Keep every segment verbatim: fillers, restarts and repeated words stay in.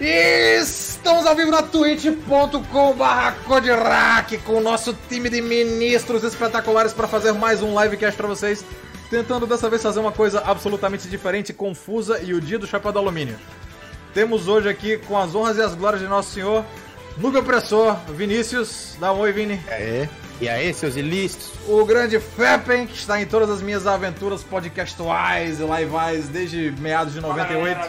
Estamos ao vivo na twitch ponto com barra Codirac com o nosso time de ministros espetaculares para fazer mais um livecast para vocês, tentando dessa vez fazer uma coisa absolutamente diferente, confusa e o dia do chapéu do alumínio. Temos hoje aqui, com as honras e as glórias de Nosso Senhor, Noob Opressor, Vinícius. Dá um oi, Vini. É. E aí, seus ilícitos? O grande Feppen, que está em todas as minhas aventuras podcastuais e liveais desde meados de noventa e oito.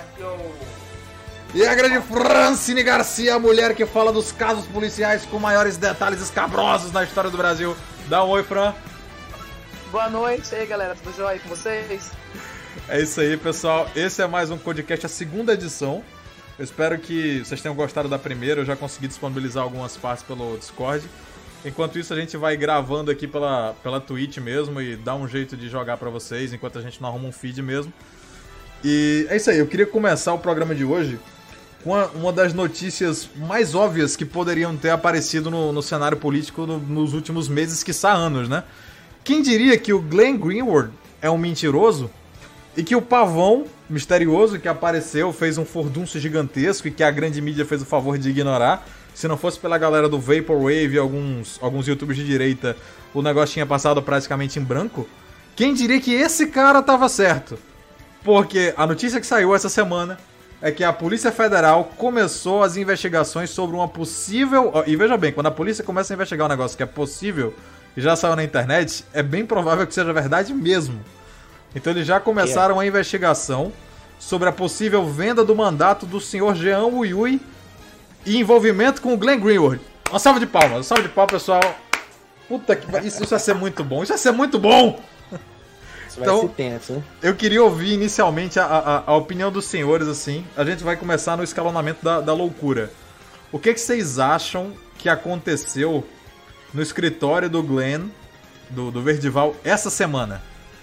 E a grande Francine Garcia, a mulher que fala dos casos policiais com maiores detalhes escabrosos na história do Brasil. Dá um oi, Fran. Boa noite, e aí galera, tudo jóia com vocês? É isso aí, pessoal. Esse é mais um podcast, a segunda edição. Eu espero que vocês tenham gostado da primeira. Eu já consegui disponibilizar algumas partes pelo Discord. Enquanto isso, a gente vai gravando aqui pela, pela Twitch mesmo e dá um jeito de jogar pra vocês, enquanto a gente não arruma um feed mesmo. E é isso aí, eu queria começar o programa de hoje com uma, uma das notícias mais óbvias que poderiam ter aparecido no, no cenário político no, nos últimos meses, quiçá anos, né? Quem diria que o Glenn Greenwald é um mentiroso e que o pavão misterioso que apareceu fez um furdunço gigantesco e que a grande mídia fez o favor de ignorar? Se não fosse pela galera do Vaporwave e alguns, alguns youtubers de direita, o negócio tinha passado praticamente em branco. Quem diria que esse cara tava certo? Porque a notícia que saiu essa semana é que a Polícia Federal começou as investigações sobre uma possível... E veja bem, quando a polícia começa a investigar um negócio que é possível e já saiu na internet, é bem provável que seja verdade mesmo. Então eles já começaram a investigação sobre a possível venda do mandato do senhor Jean Uyui e envolvimento com o Glenn Greenwald. Uma salva de palmas, uma salva de palmas, pessoal. Puta que... Isso, isso vai ser muito bom, isso vai ser muito bom! Isso vai então, ser tenso, né? Eu queria ouvir inicialmente a, a, a opinião dos senhores, assim. A gente vai começar no escalonamento da, da loucura. O que, que vocês acham que aconteceu no escritório do Glenn, do, do Verdival, essa semana?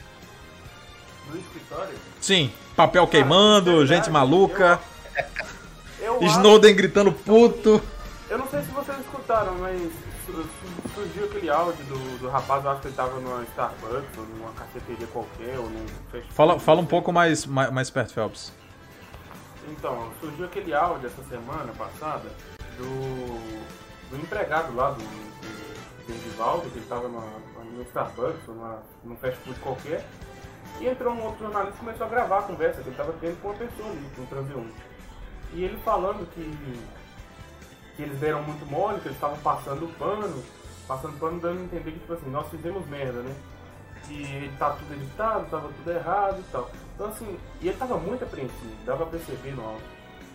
No escritório? Sim, papel queimando, ah, gente maluca... Eu... Eu Snowden acho... gritando puto. Eu não sei se vocês escutaram, mas surgiu aquele áudio do, do rapaz, eu acho que ele tava numa Starbucks ou numa cafeteria qualquer, ou num festival. Fala, fala um pouco mais, mais, mais perto, Phelps. Então, surgiu aquele áudio essa semana passada do, do empregado lá do, do, do Edivaldo, que ele tava numa, numa Starbucks ou numa, num fast food qualquer, e entrou um outro jornalista e começou a gravar a conversa que ele tava tendo com uma pessoa ali, com um transeunte. E ele falando que, que eles deram muito mole, que eles estavam passando pano, passando pano dando a entender que, tipo assim, nós fizemos merda, né? Que tá tudo editado, tava tudo errado e tal. Então assim, e ele tava muito apreensivo, dava pra perceber no áudio.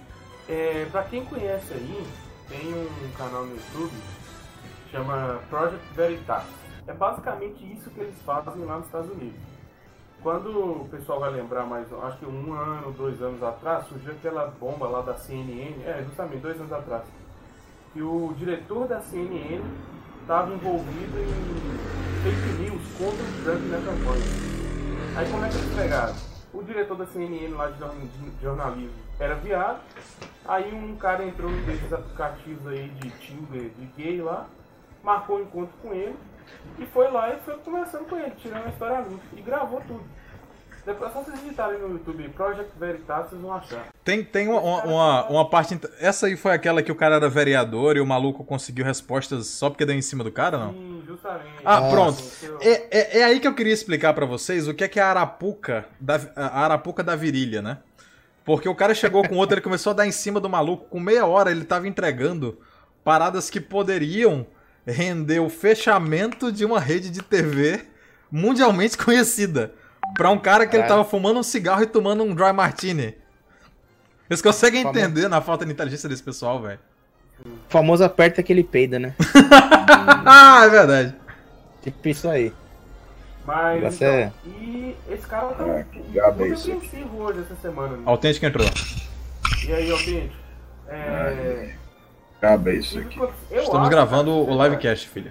É, pra quem conhece aí, tem um canal no YouTube que chama Project Veritas. É basicamente isso que eles fazem lá nos Estados Unidos. Quando o pessoal vai lembrar mais, acho que um ano, dois anos atrás, surgiu aquela bomba lá da C N N, é, justamente dois anos atrás, que o diretor da C N N estava envolvido em fake news contra o Trump na campanha. Aí como é que eles pegaram? O diretor da C N N lá de jornalismo era viado, aí um cara entrou num desses aplicativos aí de Tinder, de gay lá, marcou um encontro com ele, e foi lá e foi conversando com ele, tirando a história limpa, e gravou tudo. Depois, só vocês digitarem no YouTube Project Veritas, vocês vão achar. Tem, tem uma, uma, uma parte... Essa aí foi aquela que o cara era vereador e o maluco conseguiu respostas só porque deu em cima do cara, não? Sim, justamente. Ah, Nossa. Pronto. É, é, é aí que eu queria explicar pra vocês o que é que é a arapuca da, a arapuca da virilha, né? Porque o cara chegou com outro, ele começou a dar em cima do maluco. Com meia hora ele tava entregando paradas que poderiam render o fechamento de uma rede de T V mundialmente conhecida. Pra um cara que é. ele tava fumando um cigarro e tomando um dry martini. Vocês conseguem Famoso. entender na falta de inteligência desse pessoal, velho? O famoso aperta que ele peida, né? Ah, é verdade. Tipo isso aí. Mas, então, é... e esse cara tá é, muito apreensivo hoje, essa semana. Né? Autêntico entrou. E aí, Autêntico? É... Acaba isso aqui. Eu Estamos acho, gravando o livecast, filha.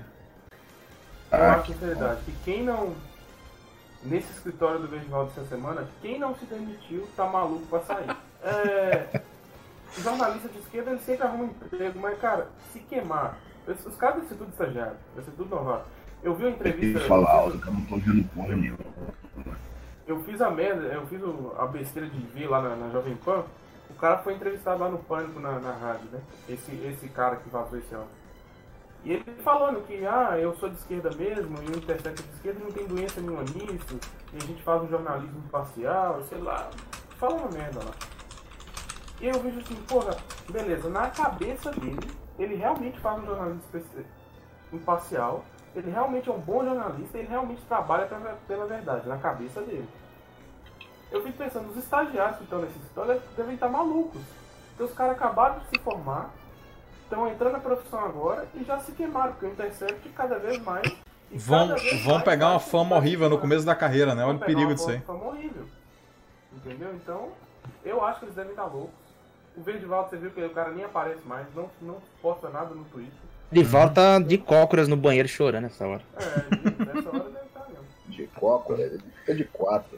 Eu ah, acho, na verdade, que quem não... Nesse escritório do Verdival dessa semana, quem não se demitiu tá maluco pra sair. É... Os jornalistas de esquerda, eles sempre arrumam emprego, mas, cara, se queimar... Os caras devem ser tudo estagiário, deve ser tudo novato. Eu vi uma entrevista... Eu falar alto, que eu não tô vendo porra nenhuma. Eu fiz a merda, eu fiz a besteira de ver lá na, na Jovem Pan, O cara foi entrevistado lá no Pânico, na, na rádio, né? Esse, esse cara que vazou esse áudio. E ele falando que, ah, eu sou de esquerda mesmo, e o Intercept de esquerda não tem doença nenhuma nisso, e a gente faz um jornalismo imparcial, sei lá, fala uma merda lá. E eu vejo assim, porra, beleza, na cabeça dele, ele realmente faz um jornalismo imparcial, ele realmente é um bom jornalista, ele realmente trabalha pela, pela verdade, na cabeça dele. Eu fico pensando, os estagiários que estão nesse setor devem estar malucos, porque os caras acabaram de se formar, estão entrando na profissão agora e já se queimaram, porque o Intercept cada vez mais... Vão, cada vez vão mais pegar uma vai fama horrível no começo da carreira, né? Olha o perigo disso aí. Uma fama horrível. Entendeu? Então, eu acho que eles devem estar loucos. O Verdivaldo, você viu que o cara nem aparece mais, não, não posta nada no Twitter. Ele volta de cócoras no banheiro chorando nessa hora. É, nessa hora deve estar mesmo. De copo, ele fica de quatro.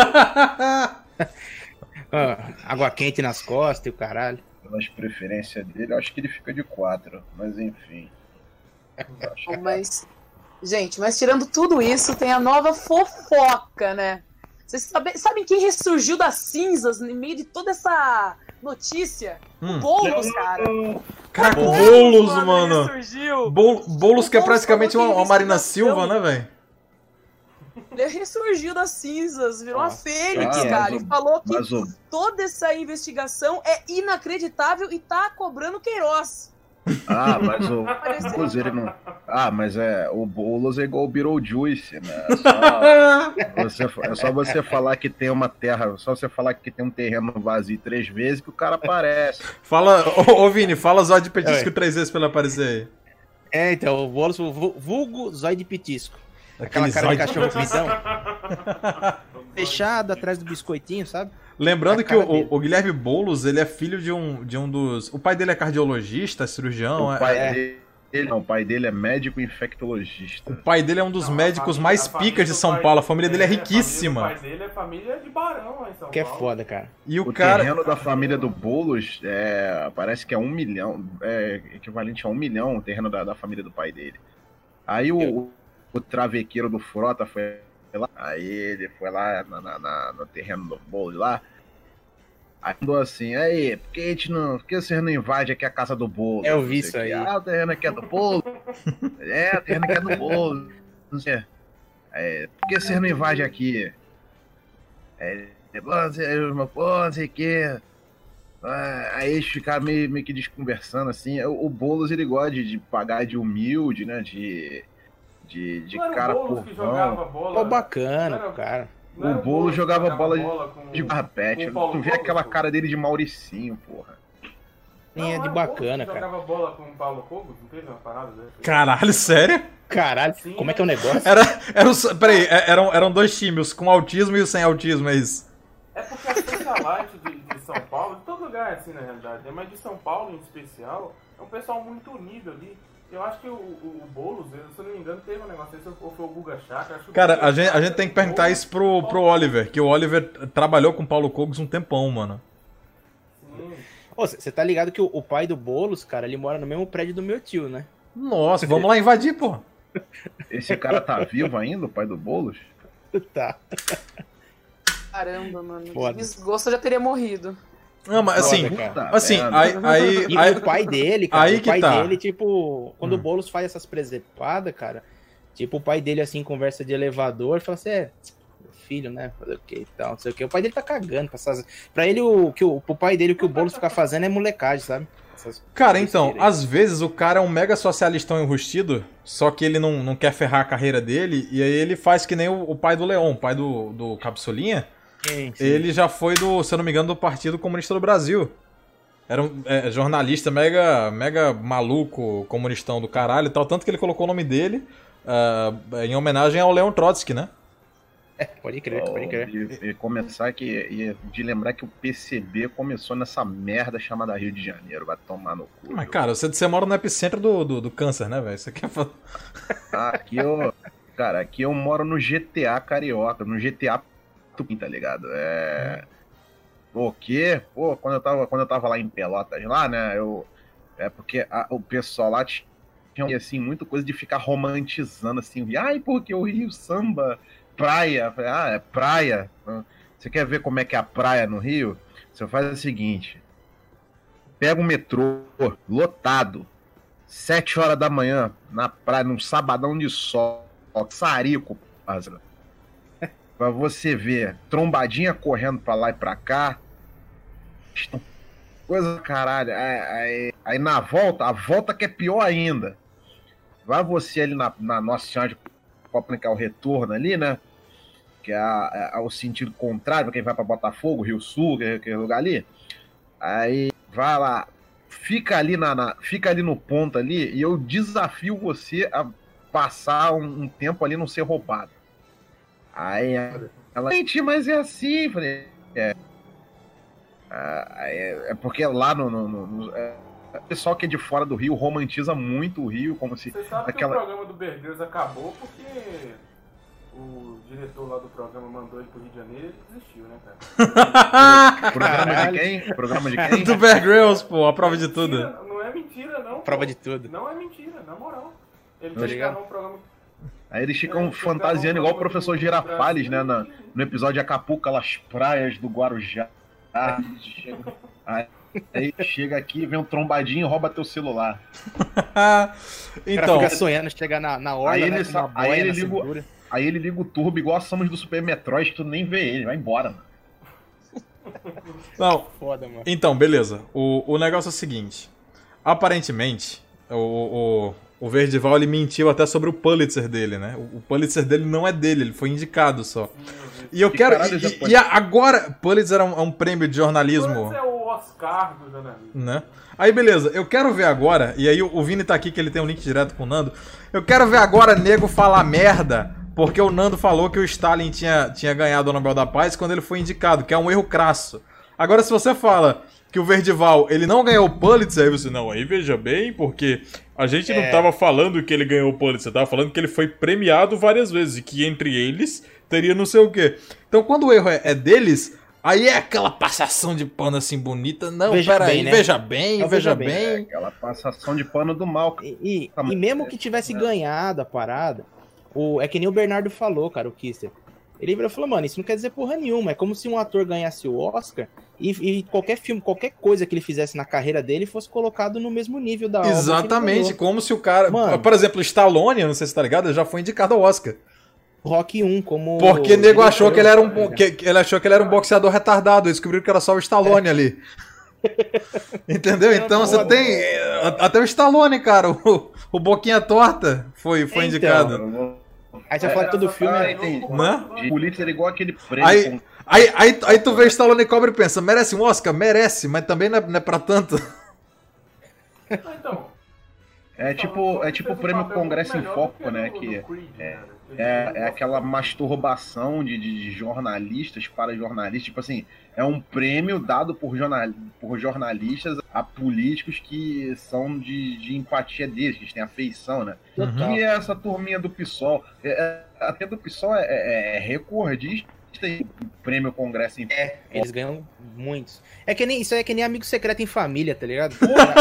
Ah, água quente nas costas e o caralho. Pelas preferências dele, eu acho que ele fica de quatro. Mas enfim. Eu acho que Bom, mas, gente, mas tirando tudo isso, tem a nova fofoca, né? Vocês sabe, sabem quem ressurgiu das cinzas no meio de toda essa notícia? Hum. O Boulos, cara. Caraca, o O Boulos, mano. ressurgiu. Bol- Boulos que é O Boulos praticamente falou uma, que uma Marina investigação- Silva, né, velho? Ele ressurgiu das cinzas, virou uma Nossa. fênix, Ah, cara. mas E o- falou que mas o- toda essa investigação é inacreditável e tá cobrando Queiroz. Ah, mas o Apareceu. Boulos, ele não. Ah, mas é. O Boulos é igual o Beetlejuice, né? É só, você, é só você falar que tem uma terra. Só você falar que tem um terreno vazio três vezes que o cara aparece. Fala, ô, ô Vini, fala Zóio de Petisco Oi. três vezes pra ele aparecer aí. É, então, o Boulos, o vu- vulgo zóio de pitisco. Aquela Aquele cara zóio de de- cachorro pisão. Fechado atrás do biscoitinho, sabe? Lembrando A que cara o, dele. o Guilherme Boulos, ele é filho de um, de um dos... O pai dele é cardiologista, cirurgião. O é- pai é. dele. Não, o pai dele é médico infectologista. O pai dele é um dos Não, a médicos família- mais a família picas de do São pai- Paulo. A família dele é a riquíssima. família do pai dele é família de Barão lá em São Que é Paulo. foda, cara. E o, O cara... terreno da família do Boulos é, parece que é um milhão, é equivalente a um milhão o terreno da, da família do pai dele. Aí o, o travequeiro do Frota foi lá, aí ele foi lá na, na- na- no terreno do Boulos lá, aí mandou assim, aí, por que a gente não, por que você não invade aqui a casa do Boulos? Eu Não vi sei isso o quê. aí. Ah, o terreno aqui é do Boulos. É, o terreno aqui é do Boulos. Não sei. É, por que você não invade aqui? É, pô, não sei, pô, não sei o quê. Ah, aí eles ficaram meio, meio que desconversando, assim. O, o Boulos, ele gosta de, de pagar de humilde, né? De, de, de Não era cara o Boulos que povão. jogava bola. Pô, bacana, Não era- cara. não era O Boulos Boulos que jogava bola com- De barrapete. com o Paulo Tu vê Cogos, aquela pô. cara dele de Mauricinho, porra. Nem Não, é não de era o Boulos bacana, que cara. jogava bola com o Paulo Cogos, não teve uma parada dessa? Caralho, sério? Caralho, Sim, como é que é o negócio? Era, era o, peraí, é- eram, eram dois times, os com autismo e os sem autismo, é isso? É porque a socialite de, de São Paulo, de todo lugar é assim na realidade, né? Mas de São Paulo em especial, é um pessoal muito unido ali. Eu acho que o, o, o Boulos, se eu não me engano, teve um negócio desse, ou foi o Guga Chakra. acho que o Cara, Guga a gente, a Chakra, gente tem que o perguntar Boulos- isso pro, pro Oliver, que o Oliver trabalhou com o Paulo Cogos um tempão, mano. Sim. Você tá ligado que o, o pai do Boulos, cara, ele mora no mesmo prédio do meu tio, né? Nossa, vamos lá invadir, pô. Esse cara tá vivo ainda, o pai do Boulos? Tá. Caramba, mano. Foda. De desgosto eu já teria morrido. Não, mas assim, Foda, cara. Puta assim, merda. aí, aí, E aí- o pai dele, cara, aí o que pai tá. dele, tipo, quando Hum. o Boulos faz essas presepadas, cara, tipo, o pai dele, assim, conversa de elevador, fala assim, é, meu filho, né, fazer o que e tal, não sei o que. O pai dele tá cagando pra essas... Pra ele, o, que o, pro pai dele, o que o Boulos fica fazendo é molecagem, sabe? Essas- Cara, então, besteira aí. às vezes o cara é um mega socialistão enrustido, só que ele não, não quer ferrar a carreira dele, e aí ele faz que nem o, o pai do Leon, o pai do, do Capsulinha, Sim, sim. ele já foi do, se eu não me engano, do Partido Comunista do Brasil. Era um é, jornalista mega, mega maluco, comunistão do caralho e tal, tanto que ele colocou o nome dele ah, em homenagem ao Leon Trotsky, né? É, pode crer, pode crer. E, e começar que, e de lembrar que o P C B começou nessa merda chamada Rio de Janeiro, vai tomar no cu. Mas, cara, você, você mora no epicentro do, do, do câncer, né, velho? Isso aqui é foda. Ah, aqui eu, cara, aqui eu moro no G T A carioca, no G T A Tupim, tá ligado? É, o quê? Pô, quando eu tava, quando eu tava lá em Pelotas, lá, né, eu, é porque a- o pessoal lá tinha, assim, muita coisa de ficar romantizando, assim, ai, porque o Rio samba, praia, Eu falei, ah, é praia, você quer ver como é que é a praia no Rio? você faz o seguinte. Pega o metrô lotado, sete horas da manhã, na praia, num sabadão de sol, sarico, pra você ver trombadinha correndo pra lá e pra cá. Coisa caralho. Aí, aí, aí na volta, a volta que é pior ainda. Vai você ali na, na Nossa Senhora de Copacabana, que é o retorno ali, né? Que é, a, é o sentido contrário pra quem vai pra Botafogo, Rio Sul, que é aquele lugar ali. Aí vai lá, fica ali, na, na, fica ali no ponto ali e eu desafio você a passar um, um tempo ali não ser roubado. Aí ela, gente, mas é assim, falei, é, é, é porque lá no, no, no é, o pessoal que é de fora do Rio romantiza muito o Rio, como se você sabe aquela... que o programa do Bear Grylls acabou porque o diretor lá do programa mandou ele pro Rio de Janeiro e ele desistiu, né, cara? Programa de quem? Programa de quem? Do Bear Grylls, pô, a prova de tudo. Mentira, não é mentira, não. Prova pô. de tudo. Não é mentira, na moral. Ele Tá tinha que ligado? gravar um programa. Aí eles ficam fantasiando igual o professor Girafales, né? Na, no episódio de Acapulco, aquelas praias do Guarujá. Aí, aí chega aqui, vem um trombadinho e rouba teu celular. Então, O cara fica sonhando chegar na, na orla, Aí né, ele com sa- uma aí boia ele na liga o- cintura. Aí ele liga o turbo igual a Samus do Super Metroid, que tu nem vê ele, vai embora, mano. não, Foda, mano. então, beleza. O, o negócio é o seguinte. Aparentemente, o, o, o Verdival ele mentiu até sobre o Pulitzer dele, né? O, o Pulitzer dele não é dele, ele foi indicado só. E eu Que quero. caralho E, já e- foi? e agora, Pulitzer é um, é um prêmio de jornalismo. Esse é o Oscar do jornalismo. Né? Aí beleza, eu quero ver agora, e aí o, o Vini tá aqui que ele tem um link direto com o Nando. Eu quero ver agora nego falar merda, porque o Nando falou que o Stalin tinha, tinha ganhado o Nobel da Paz quando ele foi indicado, que é um erro crasso. Agora se você fala que o Verdival ele não ganhou o Pulitzer, aí você, não, aí veja bem, porque a gente não É. tava falando que ele ganhou o Pulitzer, tava falando que ele foi premiado várias vezes, e que entre eles teria não sei o quê. Então quando o erro é, é deles... Aí é aquela passação de pano assim bonita. Não, Veja peraí, bem, né? veja bem, É o veja veja bem. bem. É aquela passação de pano do mal. E, e- Ah, mas- e mesmo que tivesse ganhado a parada, o, é que nem o Bernardo falou, cara, o Kister. Ele virou e falou, mano, isso não quer dizer porra nenhuma. É como se um ator ganhasse o Oscar e, e qualquer filme, qualquer coisa que ele fizesse na carreira dele fosse colocado no mesmo nível da obra que ele Exatamente, ganhou. como se o cara. Mano. Por exemplo, Stallone, eu não sei se tá ligado, ele já foi indicado ao Oscar. Rock um, como... Porque o nego achou que ele era um. diretor, Que, que ele achou que ele era um boxeador retardado. Eles descobriram que era só o Stallone ali. Entendeu? Então você tem. Até o Stallone, cara. O, o Boquinha Torta foi, foi Então. indicado. Aí você vai falar que todo filme Ah, é... entendi. Né? De polícia era igual aquele prêmio. Aí, com- aí, aí, aí tu vê Stallone e Cobra e pensa: merece um Oscar? Merece, mas também não é, não é pra tanto. Ah, então, É tipo, é tipo o prêmio Congresso em Foco, né? Que é, é aquela masturbação de, de, de jornalistas para jornalistas. Tipo assim, é um prêmio dado por, jornal, por jornalistas a políticos que são de, de empatia deles, que eles têm afeição, né? Total. E essa turminha do PSOL, é, é, até do PSOL é, é, é recordista em prêmio Congresso em Foco. Eles ganham muitos. É que nem, isso aí é que nem amigo secreto em família, tá ligado?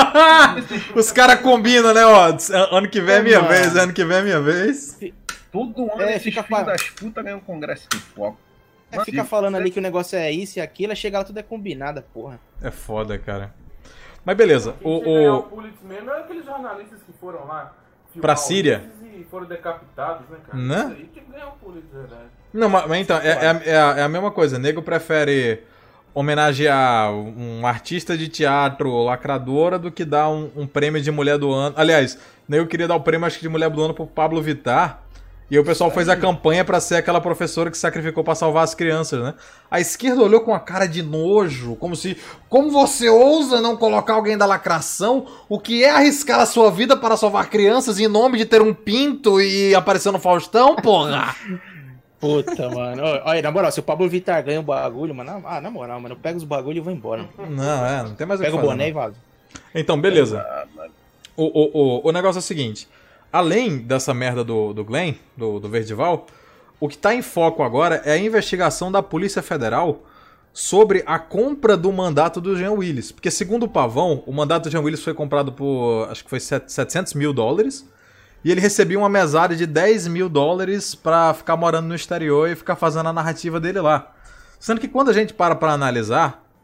Os caras combinam, né? Ó, ano que vem é minha Mano. vez, ano que vem é minha vez. Todo ano É, esses fica filhos fa- das putas ganham Congresso em Foco. É, fica falando ali que o negócio é isso e aquilo, aí chega lá tudo é combinado, porra. É foda, cara. Mas beleza, Quem tinha ganhar o, o Pulitzer mesmo é aqueles jornalistas que foram lá filmar Pra o Síria? Ulisses e foram decapitados, né, cara? Né? Isso aí tinha que ganhar o Pulitzer, né? Não, mas, mas então, é, é, a- é a, é a mesma coisa. Nego prefere homenagear um artista de teatro lacradora do que dar um, um prêmio de mulher do ano. Aliás, nego queria dar o prêmio, acho que de mulher do ano pro Pablo Vittar. E aí o pessoal fez a campanha pra ser aquela professora que se sacrificou pra salvar as crianças, né? A esquerda olhou com a cara de nojo, como se... Como você ousa não colocar alguém da lacração? O que é arriscar a sua vida para salvar crianças em nome de ter um pinto e aparecer no Faustão, porra? Puta, mano. Ó, Olha, na moral, se o Pablo Vittar ganha o bagulho, mano, na- ah, na moral, mano, eu pego os bagulho e vou embora. Não, é, não tem mais o que Pega o fazer, boné não. e vaza. Então, beleza. O, o, o, o negócio é o seguinte. Além dessa merda do, do Glenn, do, do Verdival, o que tá em foco agora é a investigação da Polícia Federal sobre a compra do mandato do Jean Willis. Porque, segundo o Pavão, o mandato do Jean Willis foi comprado por, acho que foi setecentos mil dólares. E ele recebia uma mesada de dez mil dólares pra ficar morando no exterior e ficar fazendo a narrativa dele lá. Sendo que quando a gente para pra analisar,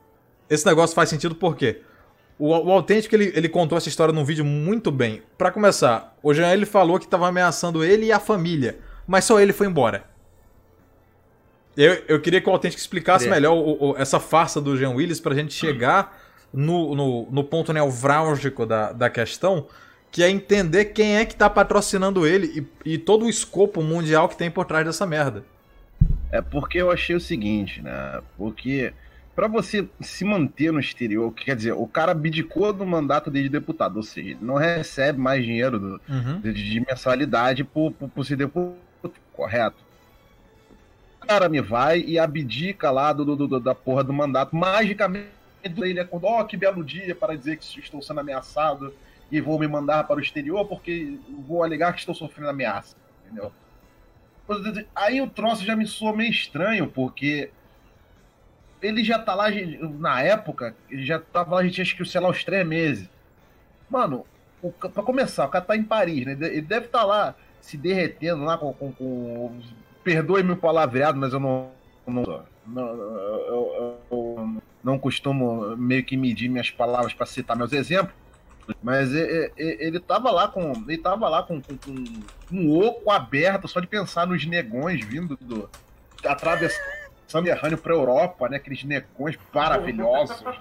esse negócio faz sentido por quê? O, o Autêntico, ele, ele contou essa história num vídeo muito bem. Pra começar, o Jean, ele falou que tava ameaçando ele e a família, mas só ele foi embora. Eu, eu queria que o Autêntico explicasse é. melhor o, o, essa farsa do Jean Willis pra gente chegar no, no, no ponto nevrálgico da, da questão, que é entender quem é que tá patrocinando ele e, e todo o escopo mundial que tem por trás dessa merda. É porque eu achei o seguinte, né? Porque pra você se manter no exterior, quer dizer, o cara abdicou do mandato dele de deputado, ou seja, ele não recebe mais dinheiro do, uhum. de, de mensalidade por, por, por ser deputado, correto? O cara me vai e abdica lá do, do, do, da porra do mandato, magicamente ele acordou, ó, oh, que belo dia para dizer que estou sendo ameaçado e vou me mandar para o exterior porque vou alegar que estou sofrendo ameaça, entendeu? Aí o troço já me soa meio estranho, porque ele já tá lá, na época, ele já tava lá, a gente acho que, sei lá, uns três meses. Mano, o, pra começar, o cara tá em Paris, né? Ele deve estar tá lá se derretendo lá com... com, com... Perdoe-me o palavreado, mas eu não... não, não eu, eu, eu não costumo meio que medir minhas palavras para citar meus exemplos. Mas ele, ele tava lá com. Ele tava lá com, com, com um oco aberto, só de pensar nos negões vindo do. Atravessando o Mediterrâneo pra Europa, né? Aqueles negões maravilhosos, né?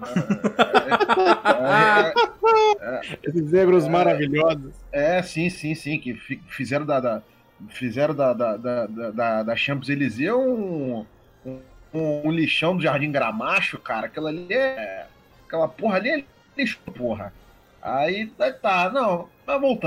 É, é, é, Esses negros é, maravilhosos. É, sim, sim, sim. Que fizeram da. da fizeram da, da, da, da, da Champs-Élysées um, um, um lixão do Jardim Gramacho, cara. Aquela ali é. Aquela porra ali é lixo, porra. Aí tá, não, tá voltando.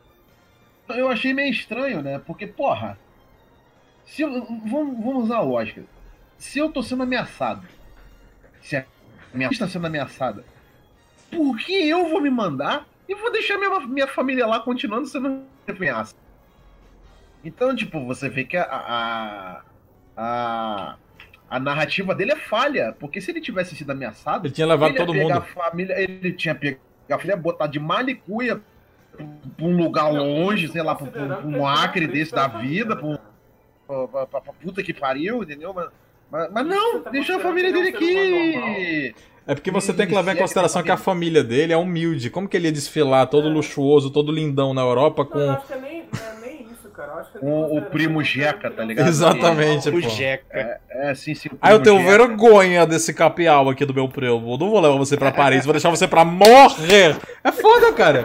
Eu achei meio estranho, né? Porque, porra, se eu, vamos, vamos usar a lógica. Se eu tô sendo ameaçado, se a minha está sendo ameaçada, por que eu vou me mandar e vou deixar minha, minha família lá continuando sendo ameaçada? Então, tipo, você vê que a, a, a, a narrativa dele é falha, porque se ele tivesse sido ameaçado, ele tinha levado ele todo mundo. A família, ele tinha pegado a filha, botar de Malicuia pra um lugar longe, sei lá, pra, pra um acre desse da vida, pra, pra, pra, pra puta que pariu, entendeu? Mas, mas, mas não, deixa a família dele aqui. É porque você tem que levar em consideração que a família dele é humilde. Como que ele ia desfilar todo luxuoso, todo lindão na Europa com... Eu acho que é nem, é nem isso, cara. Eu acho que com o primo Jeca, tá ligado? Exatamente, pô. O Jeca. É, é sim, sim. Aí eu tenho Jeca. Vergonha desse capial aqui do meu primo. Não vou levar você pra Paris, vou deixar você pra morrer. É foda, cara.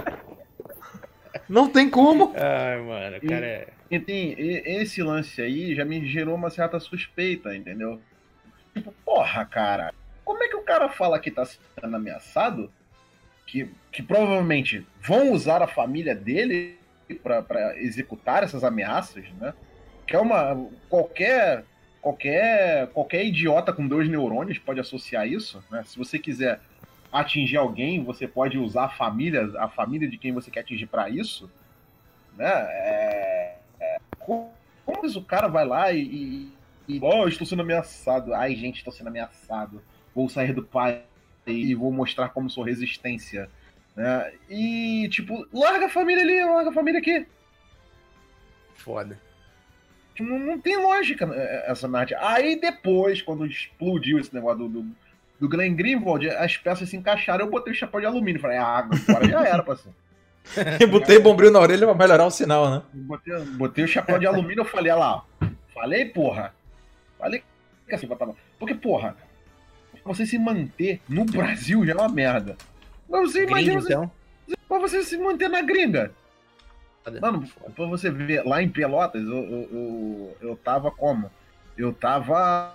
Não tem como. Ai, mano, cara é... E, tem, esse lance aí já me gerou uma certa suspeita, entendeu? Tipo, porra, cara, como é que o cara fala que tá sendo ameaçado, que, que provavelmente vão usar a família dele pra, pra executar essas ameaças, né? Que é uma... Qualquer, qualquer, qualquer idiota com dois neurônios pode associar isso, né? Se você quiser atingir alguém, você pode usar a família, a família de quem você quer atingir pra isso, né? É... É, como o cara vai lá e, e, e oh, estou sendo ameaçado, ai gente, estou sendo ameaçado, vou sair do país e vou mostrar como sou resistência, né? E tipo, larga a família ali, larga a família aqui. Foda. Não, não tem lógica essa narrativa. Aí depois, quando explodiu esse negócio do, do, do Glenn Greenwald, as peças se encaixaram, eu botei o chapéu de alumínio, falei, ah, agora já era, parceiro. E botei bombril na orelha pra melhorar o sinal, né? Botei, botei o chapéu de alumínio, eu falei, olha lá, falei, porra. Falei que assim, porque, porra, você se manter no Brasil já é uma merda. Mas você imagina você, então? Pra você se manter na gringa. Mano, pra você ver, lá em Pelotas, eu, eu, eu, eu tava como? Eu tava...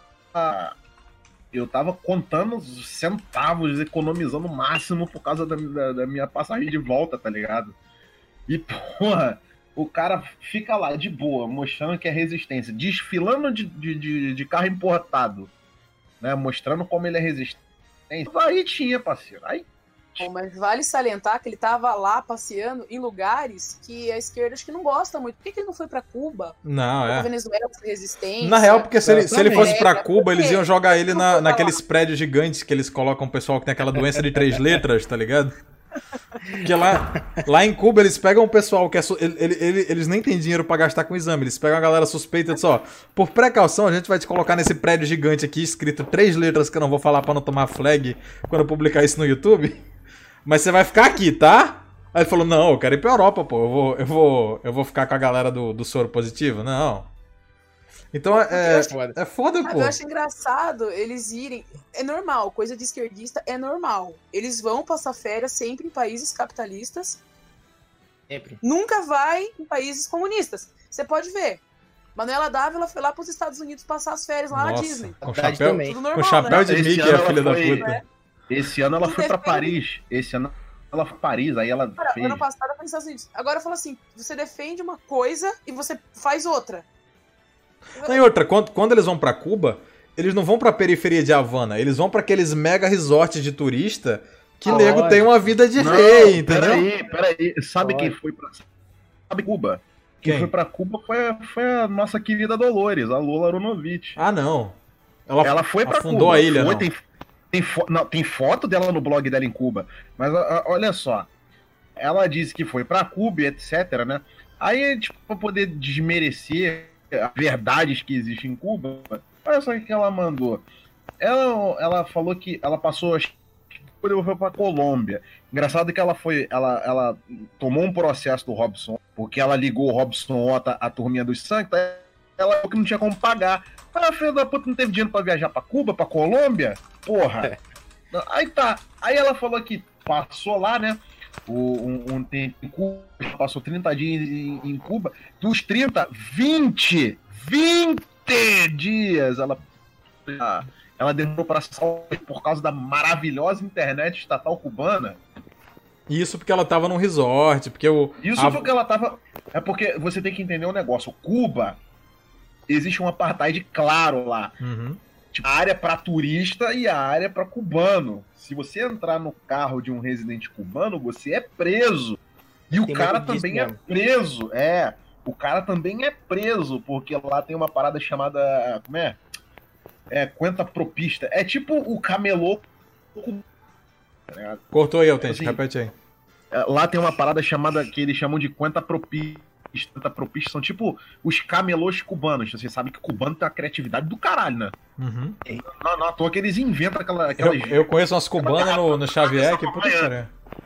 Eu tava contando os centavos, economizando o máximo por causa da, da, da minha passagem de volta, tá ligado? E, porra, o cara fica lá de boa, mostrando que é resistência, desfilando de, de, de, de carro importado, né? Mostrando como ele é resistente. Aí tinha, parceiro. Aí Bom, mas vale salientar que ele tava lá passeando em lugares que a esquerda acho que não gosta muito. Por que, que ele não foi pra Cuba? Não, é. Pra Venezuela, pra resistência? Na real, porque se ele, se ele fosse pra É, Cuba, eles iam jogar ele na, Não foi pra naqueles lá. prédios gigantes que eles colocam o pessoal que tem aquela doença de três letras, tá ligado? Porque lá, lá em Cuba eles pegam o pessoal que é. Su... Ele, ele, ele, eles nem têm dinheiro pra gastar com exame. Eles pegam a galera suspeita e dizem, ó, por precaução, a gente vai te colocar nesse prédio gigante aqui, escrito três letras que eu não vou falar pra não tomar flag quando eu publicar isso no YouTube. Mas você vai ficar aqui, tá? Aí ele falou, não, eu quero ir pra Europa, pô. Eu vou, eu vou, eu vou ficar com a galera do, do soro positivo? Não. Então é, é foda, é foda pô. Eu acho engraçado eles irem. É normal, coisa de esquerdista é normal. Eles vão passar férias sempre em países capitalistas. Sempre. Nunca vai em países comunistas. Você pode ver. Manuela Dávila foi lá pros Estados Unidos passar as férias lá. Nossa, na Disney. Com chapéu, Tudo normal, com chapéu né? de Mickey, a filha da foi, puta. né? Esse ano ela foi pra Paris. Esse ano ela foi pra Paris, aí ela Cara, fez... ano passado ela foi nos Estados Unidos. Agora eu falo assim, você defende uma coisa e você faz outra. Não, e outra, quando, quando eles vão pra Cuba, eles não vão pra periferia de Havana, eles vão pra aqueles mega resorts de turista que ah, nego tem uma vida de não, rei, entendeu? Peraí, peraí, sabe quem foi pra... Sabe Cuba? Quem, quem foi pra Cuba foi a, foi a nossa querida Dolores, a Lola Aronovich. Ah, não. Ela, ela foi pra afundou Cuba. a ilha, foi, não. Tem, tem, fo... não, tem foto dela no blog dela em Cuba, mas a, a, olha só, ela disse que foi pra Cuba, etc, né? Aí, tipo, pra poder desmerecer as verdades que existem em Cuba, olha só o que ela mandou. Ela, ela falou que ela passou, acho que foi pra Colômbia. Engraçado que ela foi, ela, ela tomou um processo do Robson, porque ela ligou o Robson Ota, a turminha dos Santos, ela falou que não tinha como pagar. Ah, filha da puta, não teve dinheiro pra viajar pra Cuba, pra Colômbia? Porra. É. Aí tá. Aí ela falou que passou lá, né? Um, um tempo em Cuba, passou trinta dias em, em Cuba. Dos trinta, vinte, vinte dias ela, ela demorou pra sair por causa da maravilhosa internet estatal cubana. Isso porque ela tava num resort, porque o... Isso a... porque ela tava... É porque você tem que entender um negócio. Cuba, existe um apartheid claro lá. Uhum. Tipo, a área para turista e a área para cubano. Se você entrar no carro de um residente cubano, você é preso. E tem o cara também é preso. É, o cara também é preso, porque lá tem uma parada chamada... Como é? É, conta propista. É tipo o camelô. Cortou aí, Autêntico, assim, repete aí. Lá tem uma parada chamada, que eles chamam de conta propista. Conta propista são tipo os camelôs cubanos. Você sabe que cubano tem uma criatividade do caralho, né? Uhum. Não, não, à toa que eles inventam aquela... aquelas... Eu, eu conheço umas cubanas no, no Xavier, que puta história.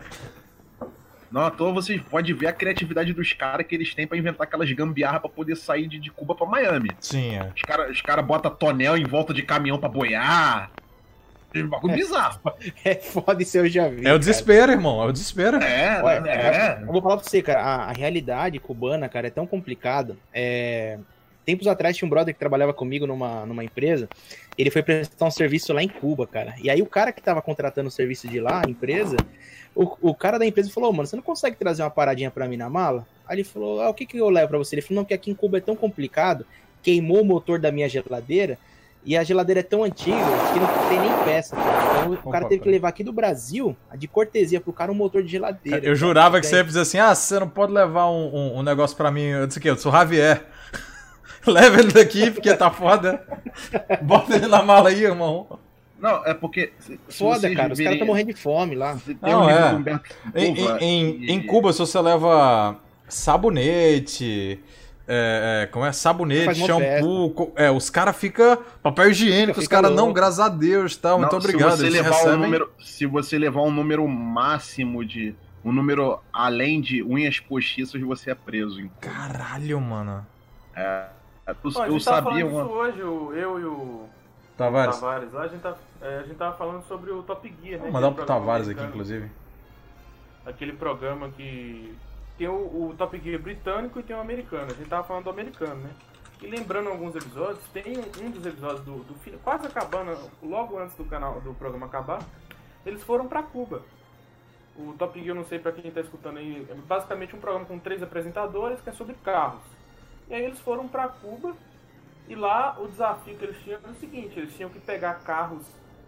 Não, à toa você pode ver a criatividade dos caras que eles têm pra inventar aquelas gambiarras pra poder sair de, de Cuba pra Miami. Sim, é. Os caras os cara botam tonel em volta de caminhão pra boiar. É um bagulho é, bizarro. É foda, isso eu já vi. É o desespero, cara. Irmão, é o desespero. É, Olha, é. Eu vou falar pra você, cara, a, a realidade cubana, cara, é tão complicada. É... Tempos atrás tinha um brother que trabalhava comigo numa, numa empresa, ele foi prestar um serviço lá em Cuba, cara. E aí o cara que tava contratando o serviço de lá, a empresa, o, o cara da empresa falou, oh, mano, você não consegue trazer uma paradinha pra mim na mala? Aí ele falou, ah, o que que eu levo pra você? Ele falou, não, que aqui em Cuba é tão complicado, queimou o motor da minha geladeira, e a geladeira é tão antiga que não tem nem peça, cara. Então o Opa, cara teve que levar aqui do Brasil, de cortesia, pro cara um motor de geladeira. Eu cara, jurava que você ia dizer assim, ah, você não pode levar um, um, um negócio pra mim, eu disse que eu sou Javier. Leva ele daqui, porque tá foda. Bota ele na mala aí, irmão. Não, é porque... Foda, cara, os caras estão morrendo de fome lá. Não, um é. Em, em, em, em Cuba, se você leva sabonete... É, é, como é? Sabonete, shampoo. É, os caras ficam. Papel higiênico, os caras não, graças a Deus, tá? Muito não, obrigado. Se você, levar um número, se você levar um número máximo de. Um número além de unhas postiças, você é preso. Então. Caralho, mano. É. Eu, Pô, a gente eu tava sabia. falando isso hoje, eu e o. Tavares. Tavares lá, a gente, tá, é, a gente tava falando sobre o Top Gear, né? Vou mandar pro Tavares aqui, inclusive. Aquele programa que. Tem o, o Top Gear britânico e tem o americano. A gente tava falando do americano, né? E lembrando alguns episódios, tem um, um dos episódios do, do quase acabando, logo antes do canal do programa acabar, eles foram pra Cuba. O Top Gear, eu não sei pra quem tá escutando aí, é basicamente um programa com três apresentadores que é sobre carros. E aí eles foram pra Cuba e lá o desafio que eles tinham era o seguinte, eles tinham que pegar carros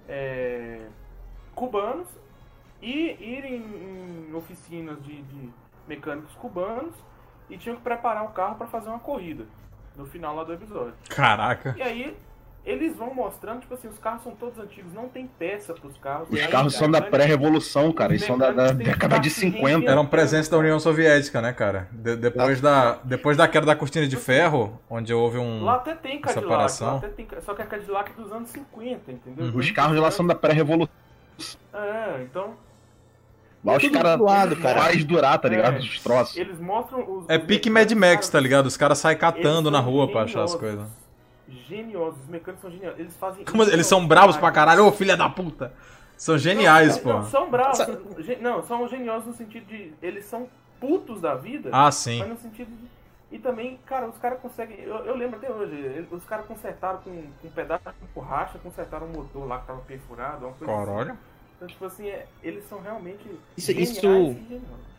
é, cubanos e ir em, em oficinas de, de mecânicos cubanos e tinham que preparar o carro para fazer uma corrida no final lá do episódio. Caraca. E aí eles vão mostrando, tipo assim, os carros são todos antigos, não tem peça pros carros. Os aí, carros cara, são da mas- pré-revolução, cara. Eles são da, da Tem que década de estar cinquenta. Era um presente da União Soviética, né, cara? De- depois, da, depois da queda da cortina de ferro, onde houve um... Lá até tem Cadillac, separação. lá até tem, só que é Cadillac dos anos cinquenta, entendeu? Uhum. Os carros lá são da pré-revolução. É, então... Lá os tudo caras zoado, cara. faz durar, tá ligado? É. Os troços. Eles mostram os... É os pique Mad mecânicos, Max, tá ligado? Os caras saem catando eles na são rua pra achar as geniosos. coisas. Geniosos, os mecânicos são geniosos. Eles fazem... Como eles são bravos pra caralho, ô filha da puta! São geniais, não, pô. Não, são bravos. gen- Não, são geniosos no sentido de... Eles são putos da vida. Ah, sim. Mas no sentido de... E também, cara, os caras conseguem... Eu, eu lembro até hoje, ele- os caras consertaram com, com um pedaço de borracha, consertaram um motor lá que tava perfurado, uma coisa assim. Caralho. Então, tipo assim, é- eles são realmente Isso- geniais isso- e geniosos.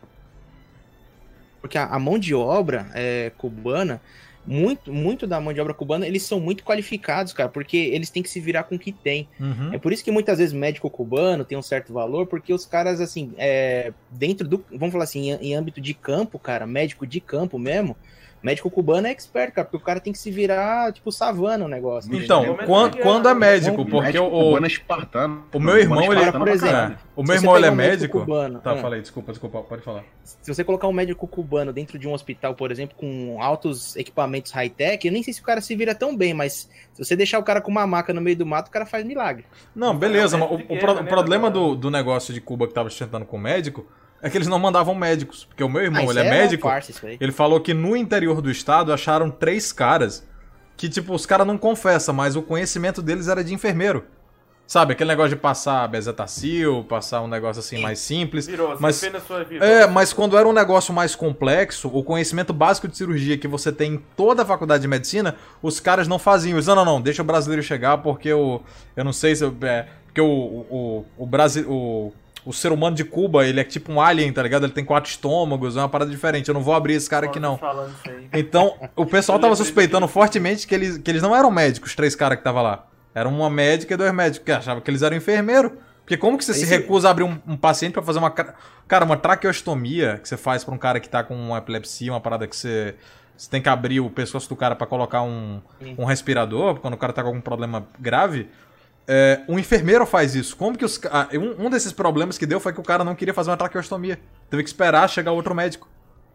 Porque a, a mão de obra é, cubana, muito, muito da mão de obra cubana, eles são muito qualificados, cara, porque eles têm que se virar com o que tem. Uhum. É por isso que muitas vezes médico cubano tem um certo valor, porque os caras, assim, é, dentro do, vamos falar assim, em, em âmbito de campo, cara, médico de campo mesmo, médico cubano é expert, cara, porque o cara tem que se virar, tipo, savana o negócio. Então, Momento quando, que quando é médico, O porque médico o, cubano é espartano. o meu irmão, Cubano é ele- espartano por pra exemplo, caralho. o Se meu você irmão ele é pegar um médico médico. cubano, Tá, ah. falei, desculpa, desculpa, pode falar. Se você colocar um médico cubano dentro de um hospital, por exemplo, com altos equipamentos high-tech, eu nem sei se o cara se vira tão bem, mas se você deixar o cara com uma maca no meio do mato, o cara faz milagre. Não, beleza, mas o, de o guerra, pro- o né, problema cara? do, do negócio de Cuba que tava sustentando com o médico é que eles não mandavam médicos. Porque o meu irmão, Ah, isso ele é uma médico, farsa, isso aí. ele falou que no interior do estado acharam três caras que, tipo, os caras não confessam, mas o conhecimento deles era de enfermeiro. Sabe, aquele negócio de passar bezetacil, passar um negócio assim mais simples. Virou, você Mas, defende a sua vida. é, mas quando era um negócio mais complexo, o conhecimento básico de cirurgia que você tem em toda a faculdade de medicina, os caras não faziam. Eles, não, não, não, deixa o brasileiro chegar porque o... Eu não sei se... eu- É, porque o, o, o, Brasi, o, o ser humano de Cuba, ele é tipo um alien, tá ligado? Ele tem quatro estômagos, é uma parada diferente. Eu não vou abrir esse cara aqui, não. Falando isso aí. Então, o pessoal Eu tava lembrei suspeitando disso. fortemente que eles, que eles não eram médicos, os três caras que estavam lá. Era uma médica e dois médicos, que achavam que eles eram enfermeiros. Porque como que você se Esse- recusa a abrir um, um paciente pra fazer uma... cra- Cara, uma traqueostomia que você faz pra um cara que tá com uma epilepsia, uma parada que você... Você tem que abrir o pescoço do cara pra colocar um, um respirador, quando o cara tá com algum problema grave. É, um enfermeiro faz isso. Como que os... ca- ah, Um, um desses problemas que deu foi que o cara não queria fazer uma traqueostomia. Teve que esperar chegar outro médico.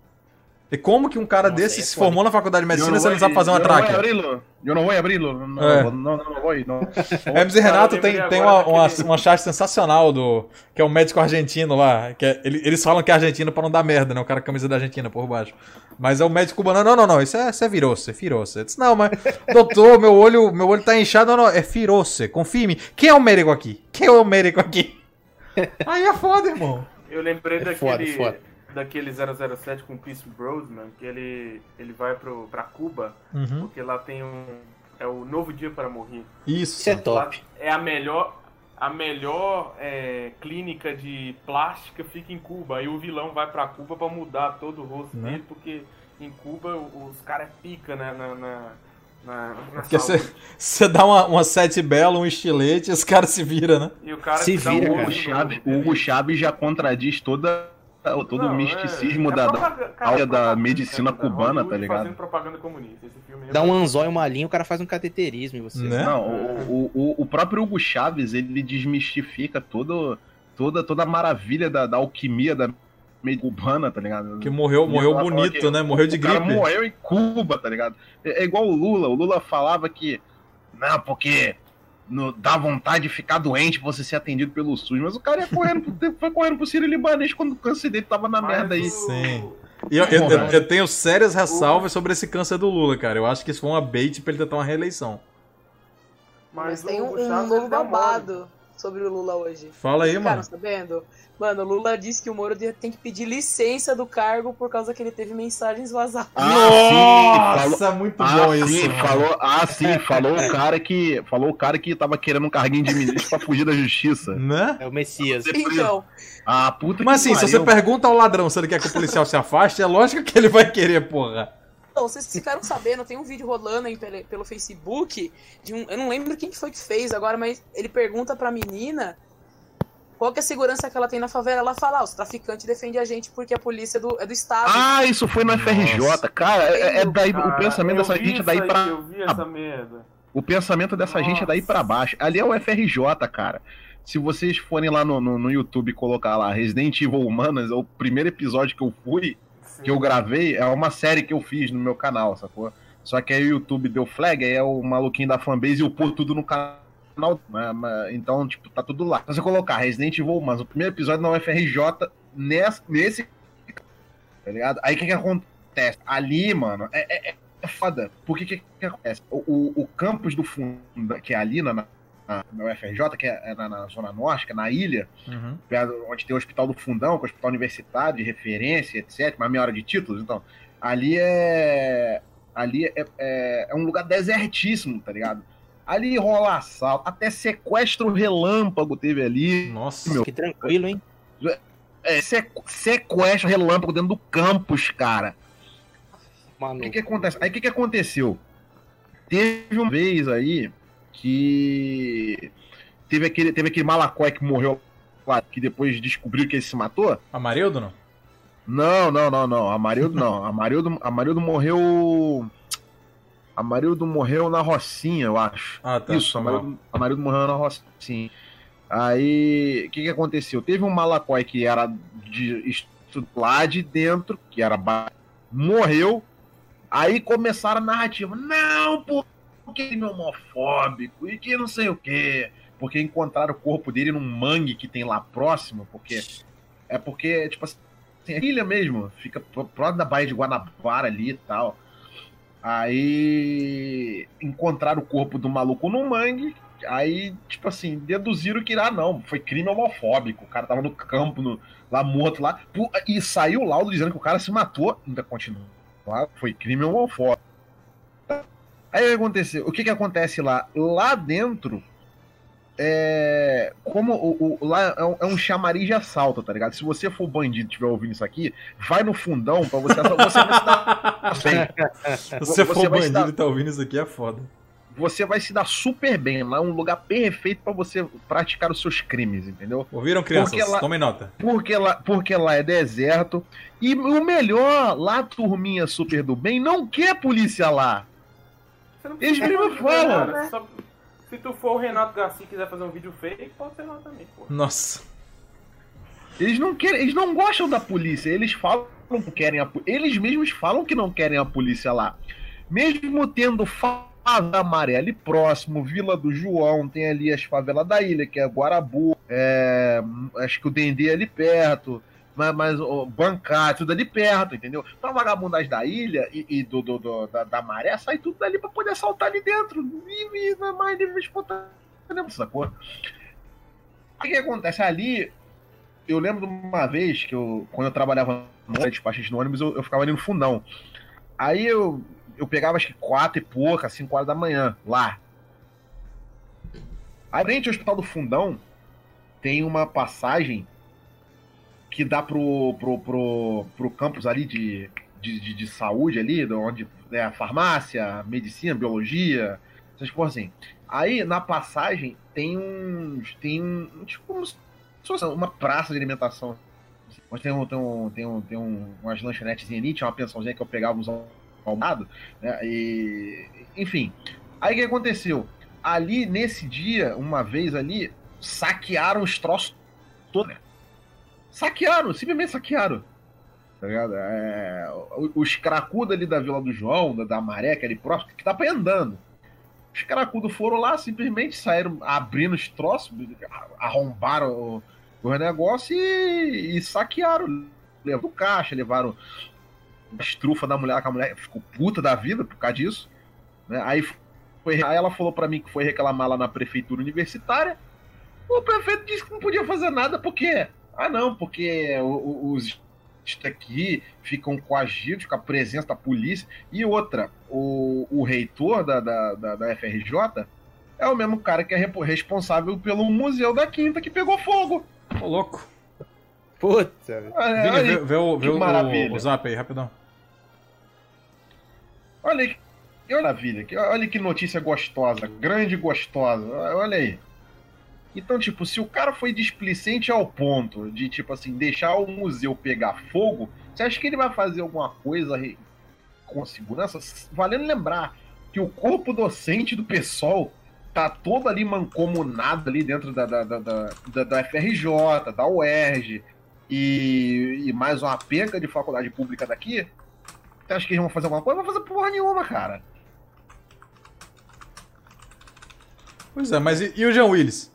E como que um cara Nossa, desse é se foda. formou na faculdade de Eu medicina não se ele não vou- sabe fazer uma eu não vou tráquea? abri-lo. Eu não vou abri-lo. Não, É. não, não, não vou ir, não. Hermes e Cara, Renato eu tem, lembrei tem agora uma, uma, daquele- uma charge sensacional do. Que é o médico argentino lá. Que é- ele- eles falam que é argentino pra não dar merda, né? O cara com a camisa da Argentina por baixo. Mas é o médico cubano. Não, não, não. Isso é, isso é virose, firose. Eu disse, não, mas. Doutor, meu olho, meu olho tá inchado. Não, não. É firose. Confia em mim. Quem é o médico aqui? Quem é o médico aqui? Aí é foda, irmão. Eu lembrei É daquele, foda, foda. daquele zero zero sete com Pierce Brosnan, que ele, ele vai pro, pra Cuba, Uhum. porque lá tem um... É o Novo Dia para Morrer. Isso. Isso é Lá top. é a melhor, a melhor é, clínica de plástica fica em Cuba. Aí o vilão vai pra Cuba pra mudar todo o rosto Né? dele, porque em Cuba os caras pica né, na, na, na, na Porque saúde. você dá uma, uma sete bela, um estilete, esse cara se vira, né? E o cara Se te dá vira, um cara. O olho Chaves, novo. o Hugo Chaves já contradiz toda, todo Não, o misticismo é- da, é da, propaga- cara, área da propaganda, medicina cara, cubana, Hollywood tá ligado? fazendo propaganda comunista. Esse filme é Dá um anzol e uma linha, o cara faz um cateterismo em você. Né? Não, o, o, o próprio Hugo Chaves, ele desmistifica todo, toda, toda a maravilha da, da alquimia da medicina cubana, tá ligado? Que morreu, morreu Ela fala bonito, que né? Morreu de o cara gripe. morreu em Cuba, tá ligado? É, é igual o Lula. O Lula falava que, não, porque no, dá vontade de ficar doente pra você ser atendido pelo SUS. Mas o cara ia correndo, pro- foi correndo pro Sírio Libanês quando o câncer dele tava na Mas merda aí. o- Sim. E eu, eu- eu- eu tenho sérias ressalvas sobre esse câncer do Lula, cara. Eu acho que isso foi uma bait pra ele tentar uma reeleição. Mas o- tem um, o um Chaves, novo ele dá mole. babado sobre o Lula hoje. Fala aí, Ficaram mano. sabendo? Mano, o Lula disse que o Moro tem que pedir licença do cargo por causa que ele teve mensagens vazadas. Ah, sim, falou, Nossa, muito ah, bom sim, isso. mano. falou, ah, sim, falou o cara que falou o cara que tava querendo um carguinho de ministro pra fugir da justiça. Né? É o Messias. Então, Ah, puta Mas que assim, se você pariu. pergunta ao ladrão se ele quer que o policial se afaste, é lógico que ele vai querer, porra. então, vocês ficaram sabendo, tem um vídeo rolando aí pelo, pelo Facebook, de um, eu não lembro quem que foi que fez agora, mas ele pergunta pra menina qual que é a segurança que ela tem na favela. Ela fala, ah, os traficantes defendem a gente porque a polícia é do, é do Estado. Ah, isso foi no F R J, cara. É, é daí, o Cara, pensamento eu dessa vi gente é isso daí aí, pra. Eu vi essa merda. O pensamento dessa Nossa. gente é daí pra baixo. Ali é o F R J, cara. Se vocês forem lá no, no, no YouTube e colocar lá Resident Evil Humanas, é o primeiro episódio que eu fui, que eu gravei, é uma série que eu fiz no meu canal, sacou? Só que aí o YouTube deu flag, aí é o maluquinho da fanbase e upou tudo no canal. Então, tipo, tá tudo lá. Se você colocar Resident Evil Humanas, o primeiro episódio não é F R J nesse, nesse tá ligado? Aí o que que acontece? Ali, mano, é, é, é foda. Porque o que que acontece? O, o, o campus do fundo, que é ali na, na, na U F R J, que é, é na, na Zona Norte, que é na ilha, Uhum. onde tem o Hospital do Fundão, que é o hospital universitário de referência, etcétera, uma meia hora de títulos, então, ali é... Ali é, é, é um lugar desertíssimo, tá ligado? Ali rola assalto, até sequestro relâmpago teve ali. Nossa. Meu. Que tranquilo, hein? É, sequestro relâmpago dentro do campus, cara. Mano. O que que acontece? Aí o que que aconteceu? Teve uma vez aí que teve aquele, teve aquele malacói que morreu lá, que depois descobriu que ele se matou. Amarildo, não? Não, não, não, não. Amarildo não. Amarildo, Amarildo morreu. Amarildo morreu na Rocinha, eu acho. Ah, tá. Isso, Amarildo, Amarildo morreu na Rocinha. Aí, o que que aconteceu? Teve um malacói que era de, lá de dentro, que era ba... morreu. Aí começaram a narrativa. Não, porque ele é homofóbico e que não sei o quê. Porque encontraram o corpo dele num mangue que tem lá próximo. Porque é porque, tipo assim, a ilha mesmo, fica próximo da Baía de Guanabara ali e tal. Aí encontraram o corpo do maluco no mangue. Aí, tipo assim, deduziram que, ah, não, foi crime homofóbico. O cara tava no campo, no, lá morto lá. E saiu o laudo dizendo que o cara se matou. Ainda continua. Foi crime homofóbico. Aí o que aconteceu? O que que acontece lá? Lá dentro, é... como o, o, lá é um, é um chamariz de assalto, tá ligado? Se você for bandido e estiver ouvindo isso aqui, vai no fundão pra você... Você vai se dar bem. Se você for vai se bandido dar- e tá ouvindo isso aqui, é foda. Você vai se dar super bem. Lá é um lugar perfeito pra você praticar os seus crimes, entendeu? Ouviram, crianças? Porque lá- Tomem nota. Porque lá, porque lá é deserto. E o melhor, lá a turminha super do bem não quer polícia lá. Você não Eles precisa mesmo de falam. nada, só- Se tu for o Renato Garcia e quiser fazer um vídeo fake, pode ser lá também, pô. Nossa. Eles não querem, eles não gostam da polícia. Eles falam que querem a polícia. Eles mesmos falam que não querem a polícia lá. Mesmo tendo favela amarela ali próximo, Vila do João, tem ali as favelas da ilha, que é Guarabu, é, acho que o Dendê é ali perto, mas, mas o Bancá, tudo ali perto, entendeu? Pra vagabundagem da ilha e, e do, do, do- da, da maré, sai tudo dali pra poder assaltar ali dentro. Livre, mais livre, espontâneo, sacou? O que que acontece? Ali, eu lembro de uma vez que eu, quando eu trabalhava no despachante no ônibus, eu, eu ficava ali no fundão. Aí eu, eu pegava acho que quatro e pouca, cinco horas da manhã, lá. Aí, frente ao Hospital do Fundão, tem uma passagem que dá pro, pro, pro, pro campus ali de, de, de, de saúde ali, onde é a farmácia, medicina, biologia, essas coisas assim. Aí, na passagem, tem uns... tem um... tipo como se fosse uma praça de alimentação. Onde tem, um, tem, um, tem, um, tem um, umas lanchonetezinhas ali, tinha uma pensãozinha que eu pegava uns almoçados, né? E, enfim. Aí o que aconteceu? Ali, nesse dia, uma vez ali, saquearam os troços todos, né? Saquearam, simplesmente saquearam. Tá ligado? É, os cracudos ali da Vila do João, da, da Maré, que é ali próximo, que tá pra ir andando. Os cracudos foram lá, simplesmente saíram abrindo os troços, arrombaram o, o negócio e, e saquearam. Levaram caixa, levaram as trufas da mulher, que a mulher ficou puta da vida por causa disso. Né? Aí, foi, aí ela falou pra mim que foi reclamar lá na prefeitura universitária. O prefeito disse que não podia fazer nada porque... Ah, não, porque os aqui ficam coagidos com a presença da polícia. E outra, o, o reitor da, da, da, da F R J é o mesmo cara que é responsável pelo Museu da Quinta que pegou fogo. Ô, louco. Puta. Olha, Vini, olha, vê, vê o, vê que o, maravilha. o, o zap aí, rapidão. olha que, que maravilha, que, olha que notícia gostosa, grande e gostosa, olha aí. Então, tipo, se o cara foi displicente ao ponto de, tipo assim, deixar o museu pegar fogo, você acha que ele vai fazer alguma coisa com segurança? Valendo lembrar, que o corpo docente do PSOL tá todo ali mancomunado ali dentro da, da, da, da, da F R J, da U E R J e, e mais uma penca de faculdade pública daqui. Você acha que eles vão fazer alguma coisa? Não vai fazer porra nenhuma, cara. Pois é, mas e, e o Jean Willis?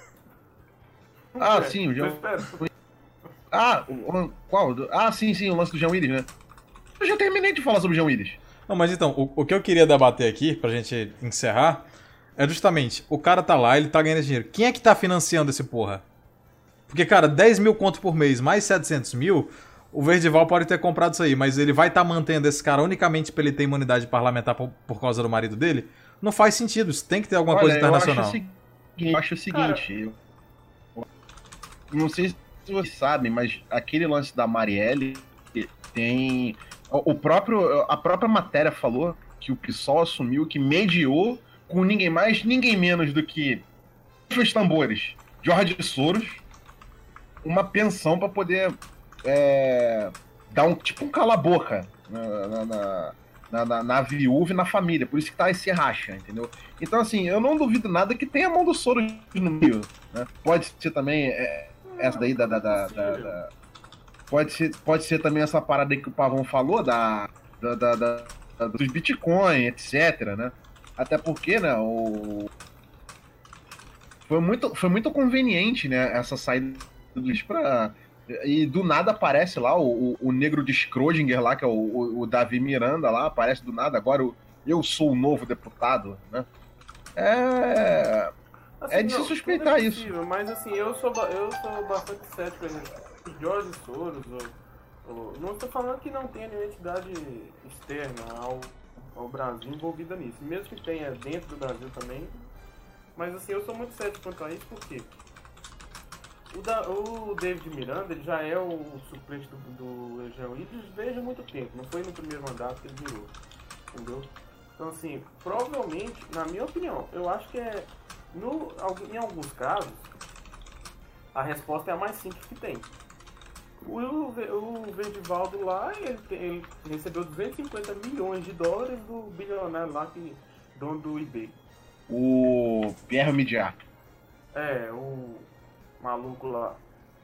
Ah, É, sim, o Jean... eu espero. Ah, o, o- qual? Ah, sim, sim, o lance do Jean Willis, né? Eu já terminei de falar sobre o Jean Willis. Não, mas então, o, o que eu queria debater aqui, pra gente encerrar, é justamente, o cara tá lá, ele tá ganhando esse dinheiro. Quem é que tá financiando esse porra? Porque, cara, dez mil conto por mês, mais setecentos mil, o Verdival pode ter comprado isso aí, mas ele vai estar mantendo esse cara unicamente pra ele ter imunidade parlamentar por, por causa do marido dele? Não faz sentido, isso tem que ter alguma Olha, coisa eu internacional. acho o seguinte, eu acho o seguinte, eu- não sei se vocês sabem, mas aquele lance da Marielle tem... O o próprio, a própria matéria falou que o PSOL assumiu que mediou com ninguém mais, ninguém menos do que os tambores, Jorge Soros, uma pensão para poder é, dar um tipo um cala-boca na, na, na, na, na, na viúva e na família. Por isso que tá esse racha, entendeu? Então, assim, eu não duvido nada que tenha a mão do Soros no meio, né? Pode ser também é, essa daí da... da, da, da- da- pode, ser, pode ser também essa parada aí que o Pavão falou, da, da, da, da- da- dos Bitcoin, etc, né? Até porque, né, o... Foi muito, foi muito conveniente, né, essa saída dos pra... E do nada aparece lá o, o, o negro de Schrödinger lá, que é o, o, o Davi Miranda lá, aparece do nada, agora o, eu sou o novo deputado, né? É... Assim, É de se não, suspeitar tudo é isso. possível, mas assim, eu sou, ba- eu sou bastante cético. O Jorge Soros, ou, ou- não estou falando que não tenha nenhuma entidade externa ao, ao Brasil envolvida nisso, mesmo que tenha dentro do Brasil também. Mas assim, eu sou muito cético quanto a isso, porque o, da, o David Miranda ele já é o suplente do, do Jean Willis desde muito tempo, não foi no primeiro mandato que ele virou, entendeu? Então assim, provavelmente, na minha opinião, eu acho que é, no, em alguns casos, a resposta é a mais simples que tem. O, o, o Verdivaldo lá, ele, te- ele recebeu duzentos e cinquenta milhões de dólares do bilionário lá, que, dono do eBay. O Pierre Midiar. É, o maluco lá.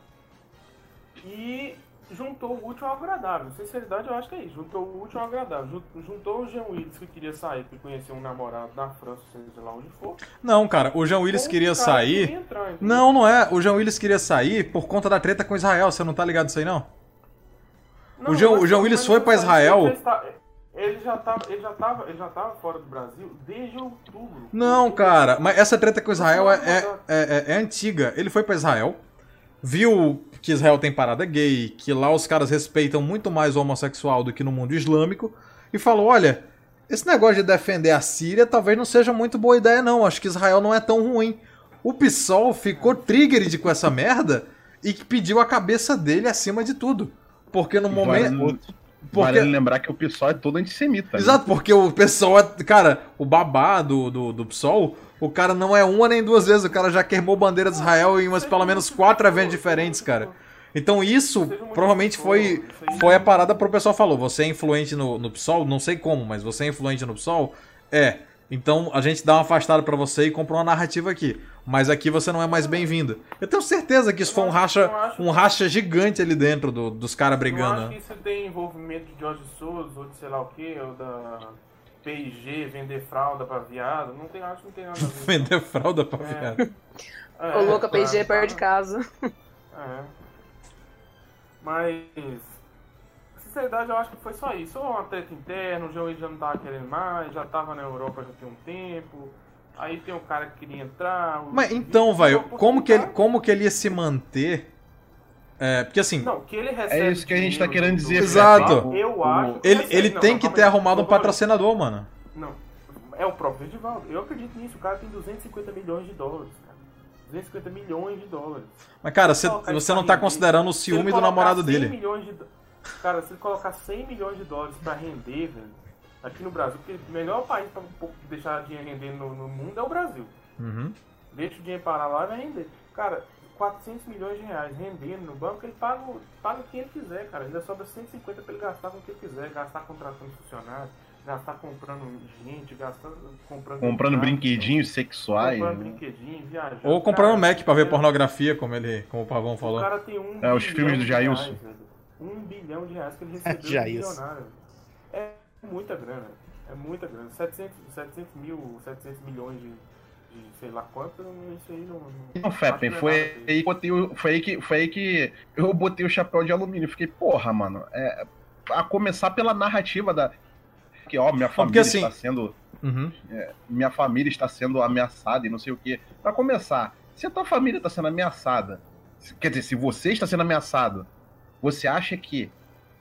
E juntou o útil ao agradável. Sinceridade, eu acho que é isso. Juntou o útil ao agradável. Jun- Juntou o Jean Willis, que queria sair, que conhecer um namorado na França, seja lá onde for. Não, cara, o Jean Willis com um queria cara que sair... queria entrar, entendeu? Não, não é. O Jean Willis queria sair por conta da treta com Israel. Você não tá ligado nisso aí, não? Não, o Jean- mas o Jean não, Willis mas foi não pra sabe, Israel. Ele já, está- ele já tava, ele já tava, ele já tava fora do Brasil desde outubro. Não, Outubro. cara. Mas essa treta com Israel é, é, é, é- é antiga. Ele foi pra Israel, viu que Israel tem parada gay, que lá os caras respeitam muito mais o homossexual do que no mundo islâmico, e falou, olha, esse negócio de defender a Síria talvez não seja muito boa ideia, não. Acho que Israel não é tão ruim. O PSOL ficou triggered com essa merda e que pediu a cabeça dele acima de tudo. Porque no momento... Vale, Porque... vale lembrar que o pessoal é todo antissemita. né? Exato, porque o pessoal é. Cara, o babá do, do, do PSOL, o cara não é uma nem duas vezes, o cara já queimou bandeira de Israel em umas pelo menos quatro eventos diferentes, cara. Então isso provavelmente foi, foi a parada pro pessoal falou. Você é influente no, no PSOL? Não sei como, mas você é influente no PSOL? É. Então a gente dá uma afastada pra você e compra uma narrativa aqui. Mas aqui você não é mais bem-vindo. Eu tenho certeza que isso foi um racha, um racha gigante ali dentro do- dos caras Eu brigando. acho né? que isso tem envolvimento de Jorge Soros, ou de sei lá o que, ou da P I G, vender fralda pra viado. Não tem, acho que não tem nada a ver. Vender fralda pra É. viado. É, Coloca a P G tá- perto de casa. É. Mas, sinceridade, eu acho que foi só isso. Ou uma treta interna, o Joey já não tava querendo mais, já tava na Europa já tem um tempo. Aí tem um cara que queria entrar. o- Mas então, e- velho, e- como que ele, como que ele ia se manter? É, porque assim, Não, que ele recebe É isso que a gente tá dinheiro querendo do- dizer. Exato. Eu O- acho. ele, Mas, ele não, tem não, que calma ter aí. arrumado um Tô falando- patrocinador, mano. Não, é o próprio Verdivaldo. Eu acredito nisso. O cara tem duzentos e cinquenta milhões de dólares, cara. duzentos e cinquenta milhões de dólares. Mas, cara, você, Colocar você isso não pra tá render. considerando o Se ele ciúme do colocar namorado cem dele. milhões de do- Cara, se ele colocar cem milhões de dólares pra render, velho, aqui no Brasil, porque o melhor país pra um pouco deixar dinheiro render no, no mundo é o Brasil. Uhum. Deixa o dinheiro parar lá e vai render. Cara, quatrocentos milhões de reais rendendo no banco, ele paga, o- paga quem ele quiser, cara. Ainda sobra cento e cinquenta pra ele gastar com o que ele quiser. Gastar contratando funcionário, gastar comprando gente, gastando, comprando... Comprando carro, brinquedinhos sexuais. Comprando né? brinquedinho, viajando. Ou comprando Cara, Mac pra ver é- pornografia, como, ele, como o Pavão O falou. cara tem um É, os bilhão filmes do de Jailson. reais, velho. Um bilhão de reais que ele recebeu de Jailson. milionário. É muita grana. É muita grana. setecentos, setecentos mil, setecentos milhões de, de sei lá quanto, isso aí não... não Não, Feppen, acho que não é foi nada aí, que botei o- foi, aí que, foi aí que eu botei o chapéu de alumínio. Fiquei, porra, mano. É, a começar pela narrativa da. Que, ó, minha família assim- está sendo. Uhum. é, minha família está sendo ameaçada e não sei o quê. Pra começar, se a tua família está sendo ameaçada, se- quer dizer, se você está sendo ameaçado, você acha que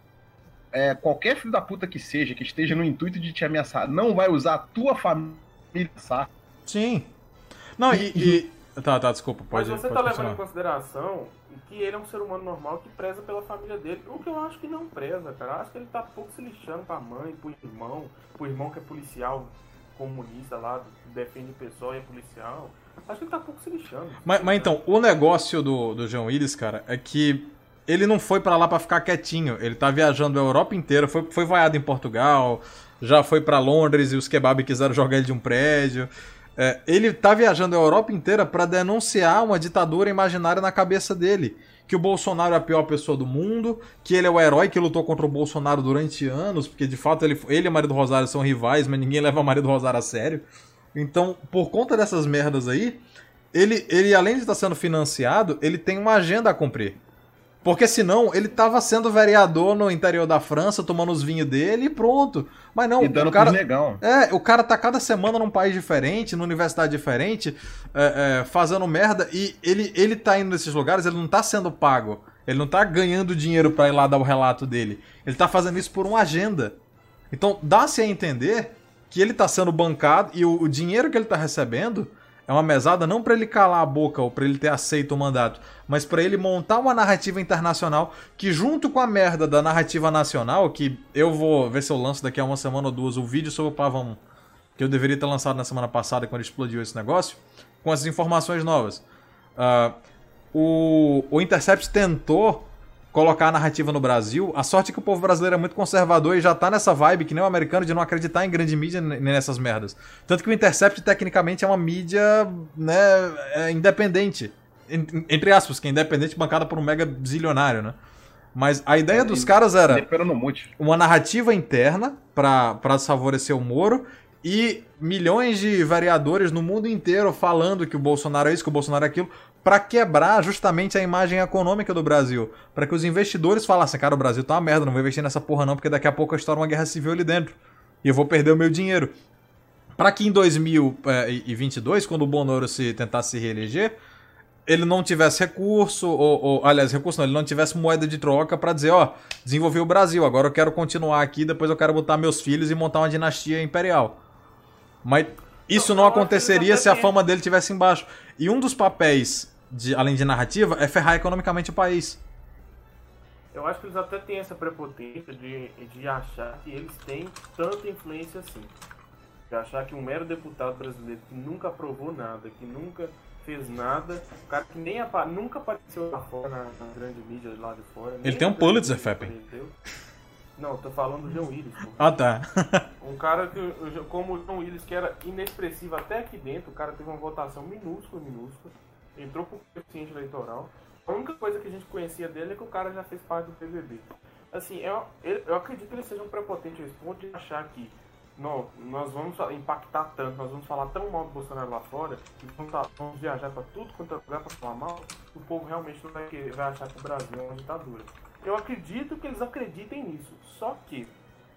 é, qualquer filho da puta que seja, que esteja no intuito de te ameaçar, não vai usar a tua família, sabe? Sim. Não, e... e... Tá, tá, desculpa, pode, Mas você pode tá levando continuar. em consideração que ele é um ser humano normal que preza pela família dele. O que eu acho que não preza, cara. Eu acho que ele tá pouco se lixando pra mãe, pro irmão, pro irmão que é policial comunista lá, que defende o pessoal e é policial. Acho que ele tá pouco se lixando. Mas, mas então, o negócio do, do João Willis, cara, é que ele não foi pra lá pra ficar quietinho. Ele tá viajando a Europa inteira, foi, foi vaiado em Portugal, já foi pra Londres e os kebab quiseram jogar ele de um prédio. É, ele tá viajando a Europa inteira pra denunciar uma ditadura imaginária na cabeça dele. Que o Bolsonaro é a pior pessoa do mundo, que ele é o herói que lutou contra o Bolsonaro durante anos, porque de fato ele, ele e Maria do Rosário são rivais, mas ninguém leva a Maria do Rosário a sério. Então, por conta dessas merdas aí, ele, ele além de estar sendo financiado, ele tem uma agenda a cumprir. Porque senão ele tava sendo vereador no interior da França, tomando os vinhos dele e pronto. Mas não, E dando o cara... pros negão. É, o cara tá cada semana num país diferente, numa universidade diferente, é, é, fazendo merda, e ele, ele tá indo nesses lugares, ele não tá sendo pago. Ele não tá ganhando dinheiro pra ir lá dar o relato dele. Ele tá fazendo isso por uma agenda. Então, dá-se a entender que ele tá sendo bancado e o, o dinheiro que ele tá recebendo é uma mesada não pra ele calar a boca ou pra ele ter aceito o mandato, mas pra ele montar uma narrativa internacional que, junto com a merda da narrativa nacional, que eu vou ver se eu lanço daqui a uma semana ou duas o vídeo sobre o Pavão, que eu deveria ter lançado na semana passada quando explodiu esse negócio, com essas informações novas. Uh, o, o Intercept tentou colocar a narrativa no Brasil. A sorte é que o povo brasileiro é muito conservador e já tá nessa vibe, que nem o americano, de não acreditar em grande mídia nem nessas merdas. Tanto que o Intercept, tecnicamente, é uma mídia, né, é independente. Entre aspas, que é independente, bancada por um mega zilionário, né? Mas a ideia dos caras era uma narrativa interna pra, pra desfavorecer o Moro e milhões de vereadores no mundo inteiro falando que o Bolsonaro é isso, que o Bolsonaro é aquilo, pra quebrar justamente a imagem econômica do Brasil. Pra que os investidores falassem, cara, o Brasil tá uma merda, não vou investir nessa porra não, porque daqui a pouco estoura uma guerra civil ali dentro. E eu vou perder o meu dinheiro. Pra que em dois mil e vinte e dois, quando o Bonoro se tentasse se reeleger, ele não tivesse recurso, ou, ou aliás, recurso não, ele não tivesse moeda de troca pra dizer, ó, desenvolvi o Brasil, agora eu quero continuar aqui, depois eu quero botar meus filhos e montar uma dinastia imperial. Mas isso não aconteceria se a fama dele tivesse embaixo. E um dos papéis, de, além de narrativa, é ferrar economicamente o país. Eu acho que eles até têm essa prepotência de, de achar que eles têm tanta influência assim. De achar que um mero deputado brasileiro que nunca aprovou nada, que nunca fez nada, o cara que nem apa nunca apareceu lá fora, na, na grande mídia lá de fora. Ele tem um Pulitzer, Feppen. Não, tô falando do João Willis. Pô. Ah, tá. Um cara que, como o João Willis, que era inexpressivo até aqui dentro, o cara teve uma votação minúscula, minúscula, entrou pro coeficiente eleitoral. A única coisa que a gente conhecia dele é que o cara já fez parte do P V B. Assim, eu, eu acredito que ele seja um prepotente a esse ponto de achar que não, nós vamos impactar tanto, nós vamos falar tão mal do Bolsonaro lá fora, que vamos, vamos viajar pra tudo quanto é lugar pra falar mal, que o povo realmente não vai, querer, vai achar que o Brasil é uma ditadura. Eu acredito que eles acreditem nisso, só que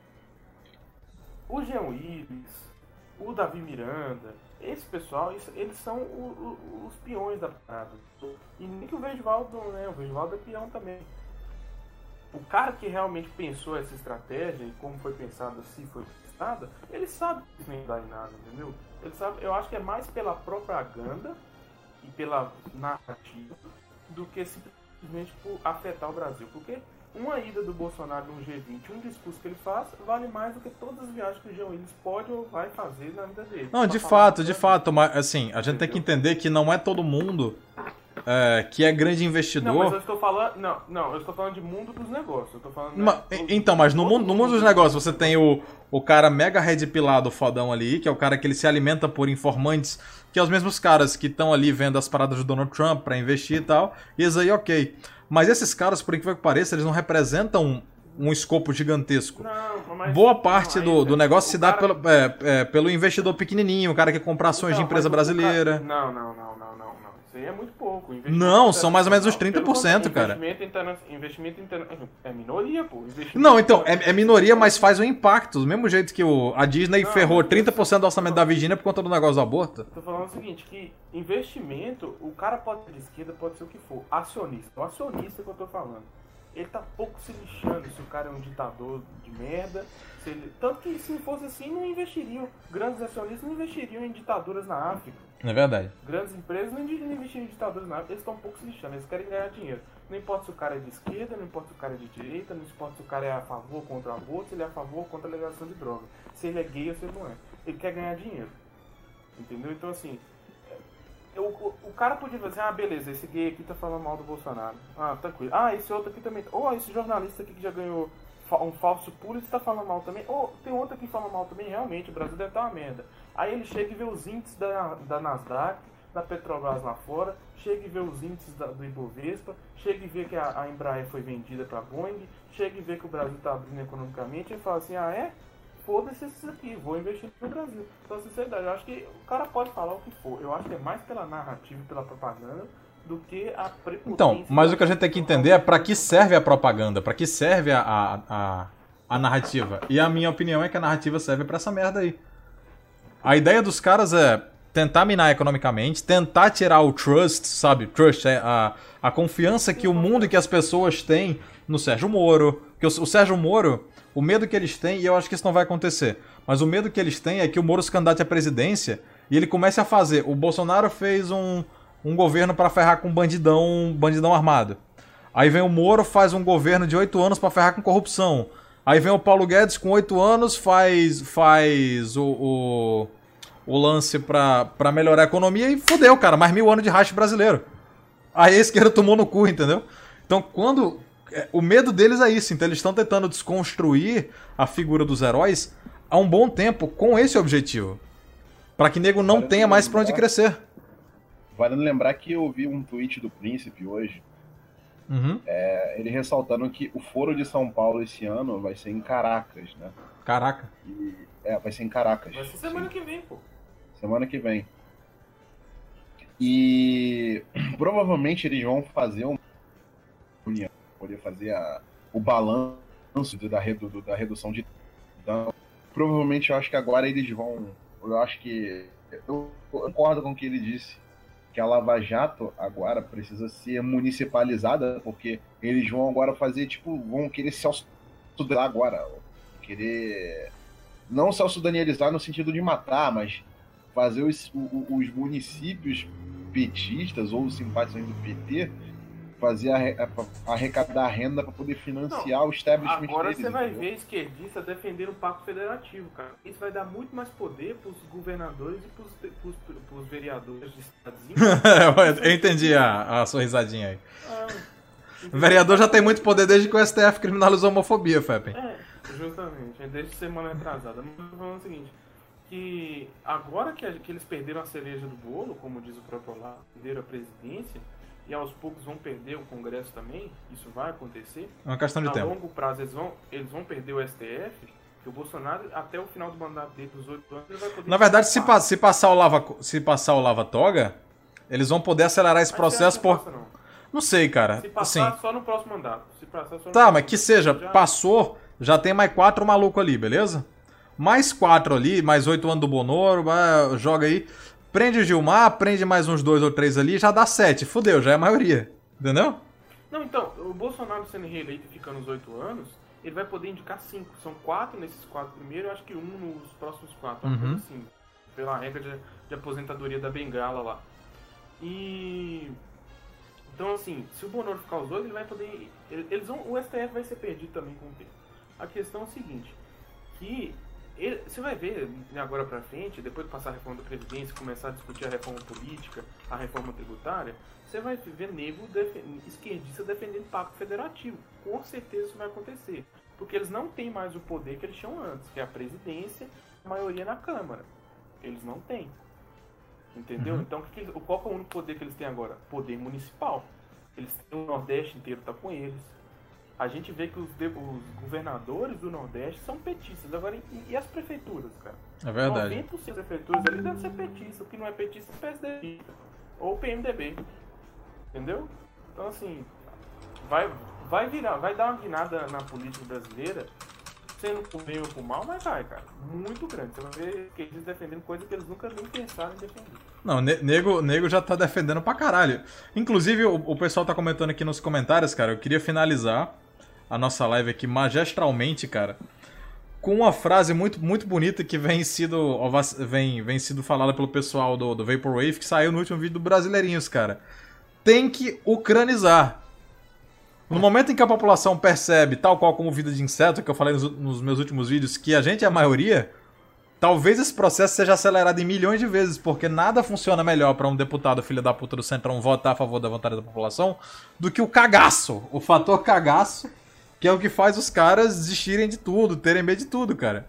o Jean Willis, o Davi Miranda, esse pessoal, eles são o, o, os peões da parada. E nem que o Vegivaldo, né? O Vegivaldo é peão também. O cara que realmente pensou essa estratégia e como foi pensada, se foi pensada, ele sabe que isso nem dá em nada, entendeu? Ele sabe, eu acho que é mais pela propaganda e pela narrativa do que simplesmente por afetar o Brasil. Porque uma ida do Bolsonaro num G vinte, um discurso que ele faz, vale mais do que todas as viagens que o Jean Willis pode ou vai fazer na vida dele. Não, de fato, de fato, mas assim, a gente tem que entender que não é todo mundo é, que é grande Não, mas investidor... eu estou falando. Não, não, eu estou falando de mundo dos negócios. Eu tô falando. Ma- Então, mas no mundo, no mundo dos negócios você tem o, o cara mega red pilado fodão ali, que é o cara que ele se alimenta por informantes, que é os mesmos caras que estão ali vendo as paradas do Donald Trump pra investir e tal. E isso aí, ok. Mas esses caras, por incrível que pareça, eles não representam um escopo gigantesco. Não, mas. Boa parte não, do, ainda, do negócio o se dá cara- pelo, é, é, pelo investidor pequenininho, o cara que compra ações de Não, empresa mas o cara- brasileira. Não, não, não, não, não, não. Isso aí é muito pouco. Investimento Não, são mais ou menos uns internacional, trinta por cento, pelo cara. Investimento interna... investimento interna... É minoria, pô. Investimento Não, então, é, é minoria, mas faz um impacto. Do mesmo jeito que o, a Disney Não, ferrou mas trinta por cento do orçamento da Virgínia por conta do negócio do aborto. Tô falando o seguinte, que investimento, o cara pode ser de esquerda, pode ser o que for. Acionista. O acionista que eu tô falando. Ele tá pouco se lixando se o cara é um ditador de merda. Se ele... Tanto que se fosse assim, não investiriam. Grandes acionistas não investiriam em ditaduras na África. É verdade. Grandes empresas não investiriam em ditaduras na África. Eles estão um pouco se lixando, eles querem ganhar dinheiro. Não importa se o cara é de esquerda, não importa se o cara é de direita, não importa se o cara é a favor ou contra o aborto, se ele é a favor ou contra a legalização de droga. Se ele é gay ou se ele não é. Ele quer ganhar dinheiro. Entendeu? Então assim... O, o, o cara podia dizer, ah, beleza, esse gay aqui tá falando mal do Bolsonaro. Ah, tranquilo. Ah, esse outro aqui também. Ou oh, esse jornalista aqui que já ganhou um falso Pulitzer tá falando mal também. Ou oh, tem outro aqui que fala mal também. Realmente, o Brasil deve estar uma merda. Aí ele chega e vê os índices da, da Nasdaq, da Petrobras lá fora. Chega e vê os índices da, do Ibovespa. Chega e vê que a, a Embraer foi vendida pra Boeing. Chega e vê que o Brasil tá abrindo economicamente. E fala assim, ah, é? Foda-se esses aqui, vou investir no Brasil. Então, sinceridade, eu acho que o cara pode falar o que for. Eu acho que é mais pela narrativa e pela propaganda do que a prepotência. Então, mas o que a gente tem que entender é pra que serve a propaganda, pra que serve a, a, a, a narrativa. E a minha opinião é que a narrativa serve pra essa merda aí. A ideia dos caras é tentar minar economicamente, tentar tirar o trust, sabe? Trust é a, a confiança que o mundo e que as pessoas têm no Sérgio Moro. Porque o, o Sérgio Moro... O medo que eles têm, e eu acho que isso não vai acontecer, mas o medo que eles têm é que o Moro se candidate à presidência e ele comece a fazer. O Bolsonaro fez um, um governo pra ferrar com bandidão, bandidão armado. Aí vem o Moro, faz um governo de oito anos pra ferrar com corrupção. Aí vem o Paulo Guedes com oito anos, faz, faz o, o, o lance pra, pra melhorar a economia e fudeu, cara, mais mil anos de racha brasileiro. Aí a esquerda tomou no cu, entendeu? Então quando... O medo deles é isso, então eles estão tentando desconstruir a figura dos heróis há um bom tempo com esse objetivo. Pra que nego não Vale tenha mais lembrar- pra onde crescer. Vale lembrar que eu vi um tweet do Príncipe hoje, Uhum. é, ele ressaltando que o Foro de São Paulo esse ano vai ser em Caracas, né? Caraca. E, é, vai ser em Caracas. Vai ser semana sim. que vem, pô. Semana que vem. E provavelmente eles vão fazer uma reunião, poder fazer a, o balanço da, redu, da redução de dano. Provavelmente eu acho que agora eles vão. Eu acho que. Eu concordo com o que ele disse. Que a Lava Jato agora precisa ser municipalizada, porque eles vão agora fazer, tipo, vão querer se auto-sudanizar agora. Querer. Não se auto-sudanizar no sentido de matar, mas fazer os, os municípios petistas ou simpatizantes do P T fazer arrecadar renda para poder financiar Não, o establishment agora deles. você vai entendeu? ver esquerdista defender o pacto federativo, cara. Isso vai dar muito mais poder pros governadores e pros, pros, pros vereadores de estados. Eu entendi a, a sua risadinha aí. Ah, O vereador já tem muito poder desde que o S T F criminalizou a homofobia, Feppen. É, justamente. É desde semana atrasada. Mas eu tô falando o seguinte, que agora que, a, que eles perderam a cereja do bolo, como diz o próprio Olavo, perderam a presidência, e aos poucos vão perder o Congresso também, isso vai acontecer. É uma questão de A tempo. longo prazo eles vão, eles vão perder o S T F, que o Bolsonaro, até o final do mandato dele, dos oito anos, ele vai poder... Na verdade, se, pa- se passar o lava, se passar o lava toga, eles vão poder acelerar esse Mas processo você acha por... que não passa, não? Não sei, cara. Se passar Assim, só no próximo mandato. Se passar só no tá, próximo mas que mandato, seja, já- passou, já tem mais quatro malucos ali, beleza? Mais quatro ali, mais oito anos do Bonoro, vai, joga aí. Prende o Gilmar, prende mais uns dois ou três ali, já dá sete. Fudeu, já é a maioria. Entendeu? Não, então, o Bolsonaro sendo reeleito e ficando os oito anos, ele vai poder indicar cinco. São quatro nesses quatro primeiros, eu acho que um nos próximos quatro. Uma Uhum. coisa assim, pela regra de, de aposentadoria da Bengala lá. E... Então, assim, se o Bonoro ficar os dois, ele vai poder... Eles vão, o S T F vai ser perdido também com o tempo. A questão é o seguinte, que ele, você vai ver agora pra frente, depois de passar a reforma da Previdência, começar a discutir a reforma política, a reforma tributária, você vai ver nego defen- esquerdista defendendo pacto federativo. Com certeza isso vai acontecer. Porque eles não têm mais o poder que eles tinham antes, que é a presidência e a maioria na Câmara. Eles não têm. Entendeu? Uhum. Então, que que, qual que é o único poder que eles têm agora? Poder municipal. Eles têm o Nordeste inteiro tá com eles. A gente vê que os, de, os governadores do Nordeste são petistas. Agora, e, e as prefeituras, cara? É verdade. noventa por cento das prefeituras ali devem ser petistas. O que não é petista é P S D B. Ou P M D B. Entendeu? Então, assim, vai, vai virar, vai dar uma guinada na política brasileira, sendo por bem ou por mal, mas vai, cara. Muito grande. Você vai ver que eles defendendo coisa que eles nunca nem pensaram em defender. Não, ne- nego, nego já tá defendendo pra caralho. Inclusive, o, o pessoal tá comentando aqui nos comentários, cara, eu queria finalizar a nossa live aqui magistralmente, cara, com uma frase muito, muito bonita que vem sido, vem, vem sido falada pelo pessoal do, do Vaporwave, que saiu no último vídeo do Brasileirinhos, cara. Tem que ucranizar. No momento em que a população percebe, tal qual como vida de inseto, que eu falei nos, nos meus últimos vídeos, que a gente é a maioria, talvez esse processo seja acelerado em milhões de vezes, porque nada funciona melhor para um deputado filho da puta do Centrão votar a favor da vontade da população do que o cagaço, o fator cagaço, que é o que faz os caras desistirem de tudo, terem medo de tudo, cara.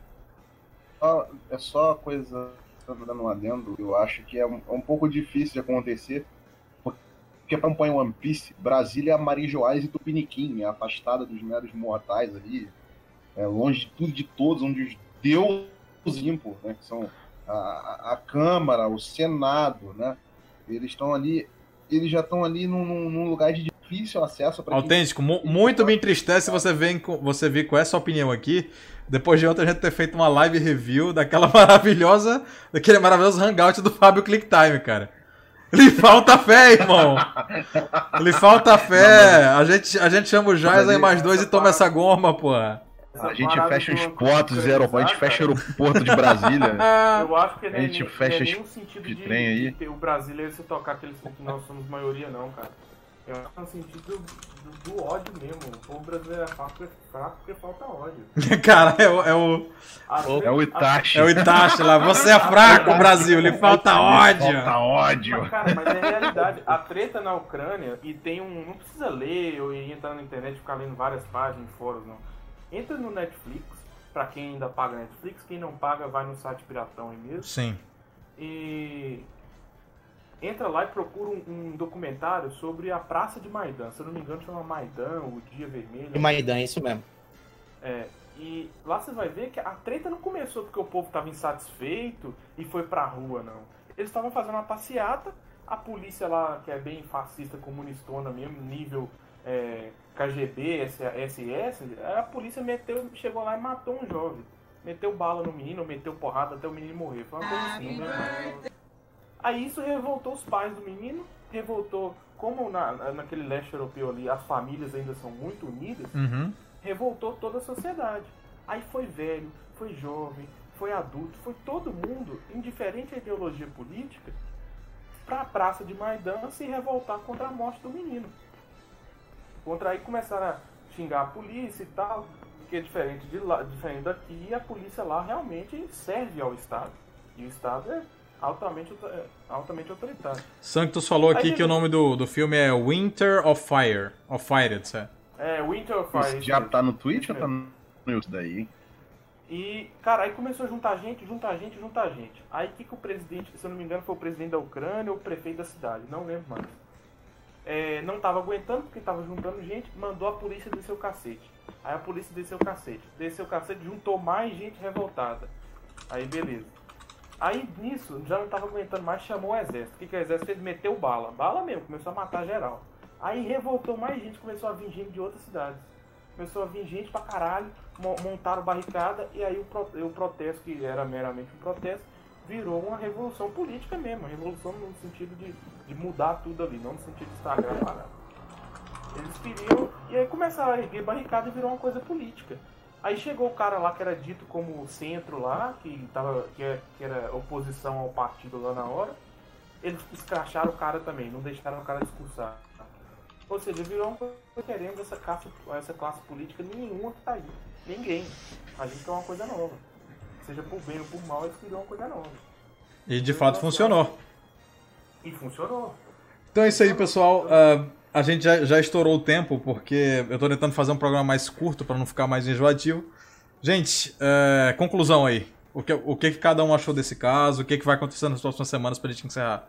É só coisa, dando um adendo, eu acho que é um, é um pouco difícil de acontecer, porque acompanha One Piece, Brasília é Marijoás e Tupiniquim, é afastada dos meros mortais ali, é longe de tudo, de todos, onde os deuses impor, né, que são a, a, a Câmara, o Senado, né, eles estão ali, eles já estão ali num, num lugar de difícil acesso. Pra Autêntico, quem... mu muito me entristece você ver, você vir com essa opinião aqui, depois de ontem a gente ter feito uma live review daquela maravilhosa, daquele maravilhoso hangout do Fábio Clicktime, cara. Lhe falta fé, irmão. Lhe falta fé. A gente, a gente chama o Jais aí mais dois e toma essa goma, porra. A gente fecha os portos dos aeroportos, a gente fecha o aeroporto de Brasília. Eu acho que a gente nem, fecha nem o sentido de de, trem aí. de ter o brasileiro se tocar aqueles que nós somos maioria, não, cara. Eu acho que é no sentido do, do ódio mesmo. O povo brasileiro é fraco, fraco porque falta ódio. Cara, é o... É o, A, é o Itachi. É o Itachi lá. Você é fraco, Brasil. Lhe falta ódio. Falta ódio. Mas, cara, mas é realidade. A treta na Ucrânia, e tem um... Não precisa ler ou ir entrar na internet e ficar lendo várias páginas, fóruns, não. Entra no Netflix, pra quem ainda paga Netflix. Quem não paga, vai no site piratão aí mesmo. Sim. E... entra lá e procura um, um documentário sobre a Praça de Maidan. Se eu não me engano, chama Maidan, o Dia Vermelho. De Maidan, é isso mesmo. É, e lá você vai ver que a treta não começou porque o povo estava insatisfeito e foi pra rua, não. Eles estavam fazendo uma passeata, a polícia lá, que é bem fascista, comunistona mesmo, nível é, K G B, S S, a polícia meteu, chegou lá e matou um jovem. Meteu bala no menino, meteu porrada até o menino morrer. Foi uma coisa assim, né? Aí isso revoltou os pais do menino, revoltou, como na, naquele leste europeu ali as famílias ainda são muito unidas, Uhum. revoltou toda a sociedade. Aí foi velho, foi jovem, foi adulto, foi todo mundo, indiferente à ideologia política, pra praça de Maidan se revoltar contra a morte do menino. Contra aí começaram a xingar a polícia e tal, que é diferente, de lá, diferente daqui, e a polícia lá realmente serve ao Estado. E o Estado é altamente, altamente autoritário. Sanctus falou aqui Aí, que o nome do, do filme é Winter of Fire. Of Fire, etc. É, Winter of Fire. Isso já tá no Twitch ou tá no YouTube daí? E, cara, aí começou a juntar gente, juntar gente, juntar gente. Aí o que, que o presidente, se eu não me engano, foi o presidente da Ucrânia ou o prefeito da cidade, não lembro mais. É, não tava aguentando porque tava juntando gente, mandou a polícia descer o cacete. Aí a polícia desceu o cacete. Desceu o cacete, juntou mais gente revoltada. Aí beleza. Aí nisso, já não tava aguentando mais, chamou o exército. O que, que o exército fez? Meteu bala. Bala mesmo, começou a matar geral. Aí revoltou mais gente, começou a vir gente de outras cidades. Começou a vir gente pra caralho, montaram barricada, e aí o, pro, o protesto, que era meramente um protesto, virou uma revolução política mesmo. Uma revolução no sentido de, de mudar tudo ali, não no sentido de estragar a parada. Eles queriam, e aí começaram a erguer barricada e virou uma coisa política. Aí chegou o cara lá que era dito como centro lá, que, tava, que, era, que era oposição ao partido lá na hora. Eles escracharam o cara também, não deixaram o cara discursar. Ou seja, virou uma coisa querendo essa classe, essa classe política nenhuma que tá aí. Ninguém. A gente é uma coisa nova. seja por bem ou por mal, eles criam uma coisa nova. E de fato funcionou. E funcionou. Então é isso aí, pessoal. Uh, a gente já, já estourou o tempo, porque eu tô tentando fazer um programa mais curto para não ficar mais enjoativo. Gente, uh, conclusão aí. O que, o que que cada um achou desse caso? O que que vai acontecer nas próximas semanas pra gente encerrar?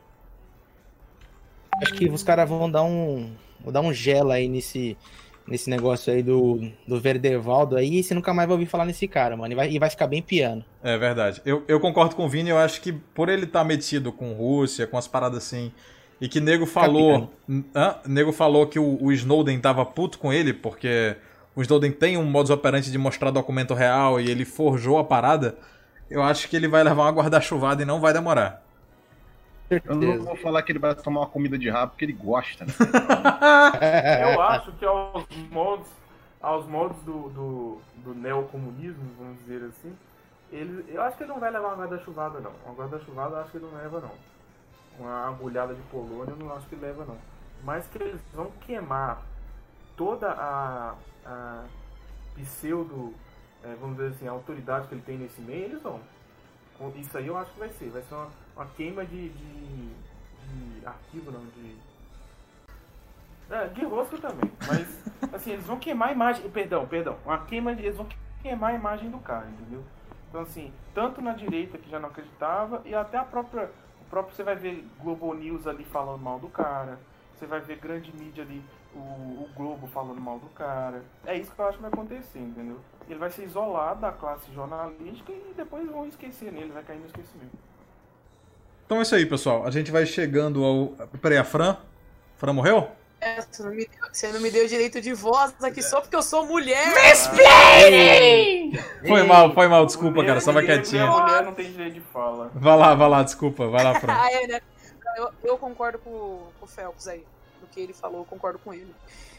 Acho que os caras vão dar um. Vou dar um gelo aí nesse, nesse negócio aí do, do Verdevaldo aí, e você nunca mais vai ouvir falar nesse cara, mano. E vai, e vai ficar bem piano. É verdade. Eu, eu concordo com o Vini, eu acho que por ele estar tá metido com Rússia, com as paradas assim, e que nego falou. Hã? Nego falou que o, o Snowden tava puto com ele, porque o Snowden tem um modus operandi de mostrar documento real e ele forjou a parada. Eu acho que ele vai levar uma guarda-chuvada e não vai demorar. Eu não vou falar que ele vai tomar uma comida de rabo porque ele gosta, né? Eu acho que aos moldes, aos moldes do, do, do neocomunismo, vamos dizer assim, ele, eu acho que ele não vai levar uma guarda-chuvada, não. Uma guarda-chuvada eu acho que ele não leva, não. Uma agulhada de Polônia eu não acho que ele leva, não. Mas que eles vão queimar toda a, a pseudo, é, vamos dizer assim, a autoridade que ele tem nesse meio, eles vão. Isso aí eu acho que vai ser. Vai ser uma, uma queima de, de, de arquivo, não, de... É, de rosca também. Mas, assim, eles vão queimar a imagem... Perdão, perdão. Uma queima de... Eles vão queimar a imagem do cara, entendeu? Então, assim, tanto na direita, que já não acreditava, e até a própria... O próprio, você vai ver Globo News ali falando mal do cara. Você vai ver grande mídia ali, o, o Globo falando mal do cara. É isso que eu acho que vai acontecer, entendeu? Ele vai ser isolado da classe jornalística e depois vão esquecer nele, vai cair no esquecimento. Então é isso aí, pessoal. A gente vai chegando ao... Peraí, a Fran? Fran morreu? É, você, não me deu, você não me deu direito de voz aqui só porque eu sou mulher. Mansplaining! Foi mal, foi mal, desculpa, mulher, cara. Só vai quietinha. Mulher não tem direito de fala. Vai lá, vai lá, desculpa. Vai lá, Fran. Ah, é, né? eu, eu concordo com, com o Phelps aí. Do que ele falou, eu concordo com ele.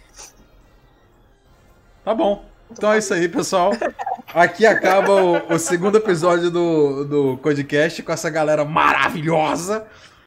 Tá bom. Então é isso aí, pessoal. Aqui acaba o, o segundo episódio do, do podcast com essa galera maravilhosa.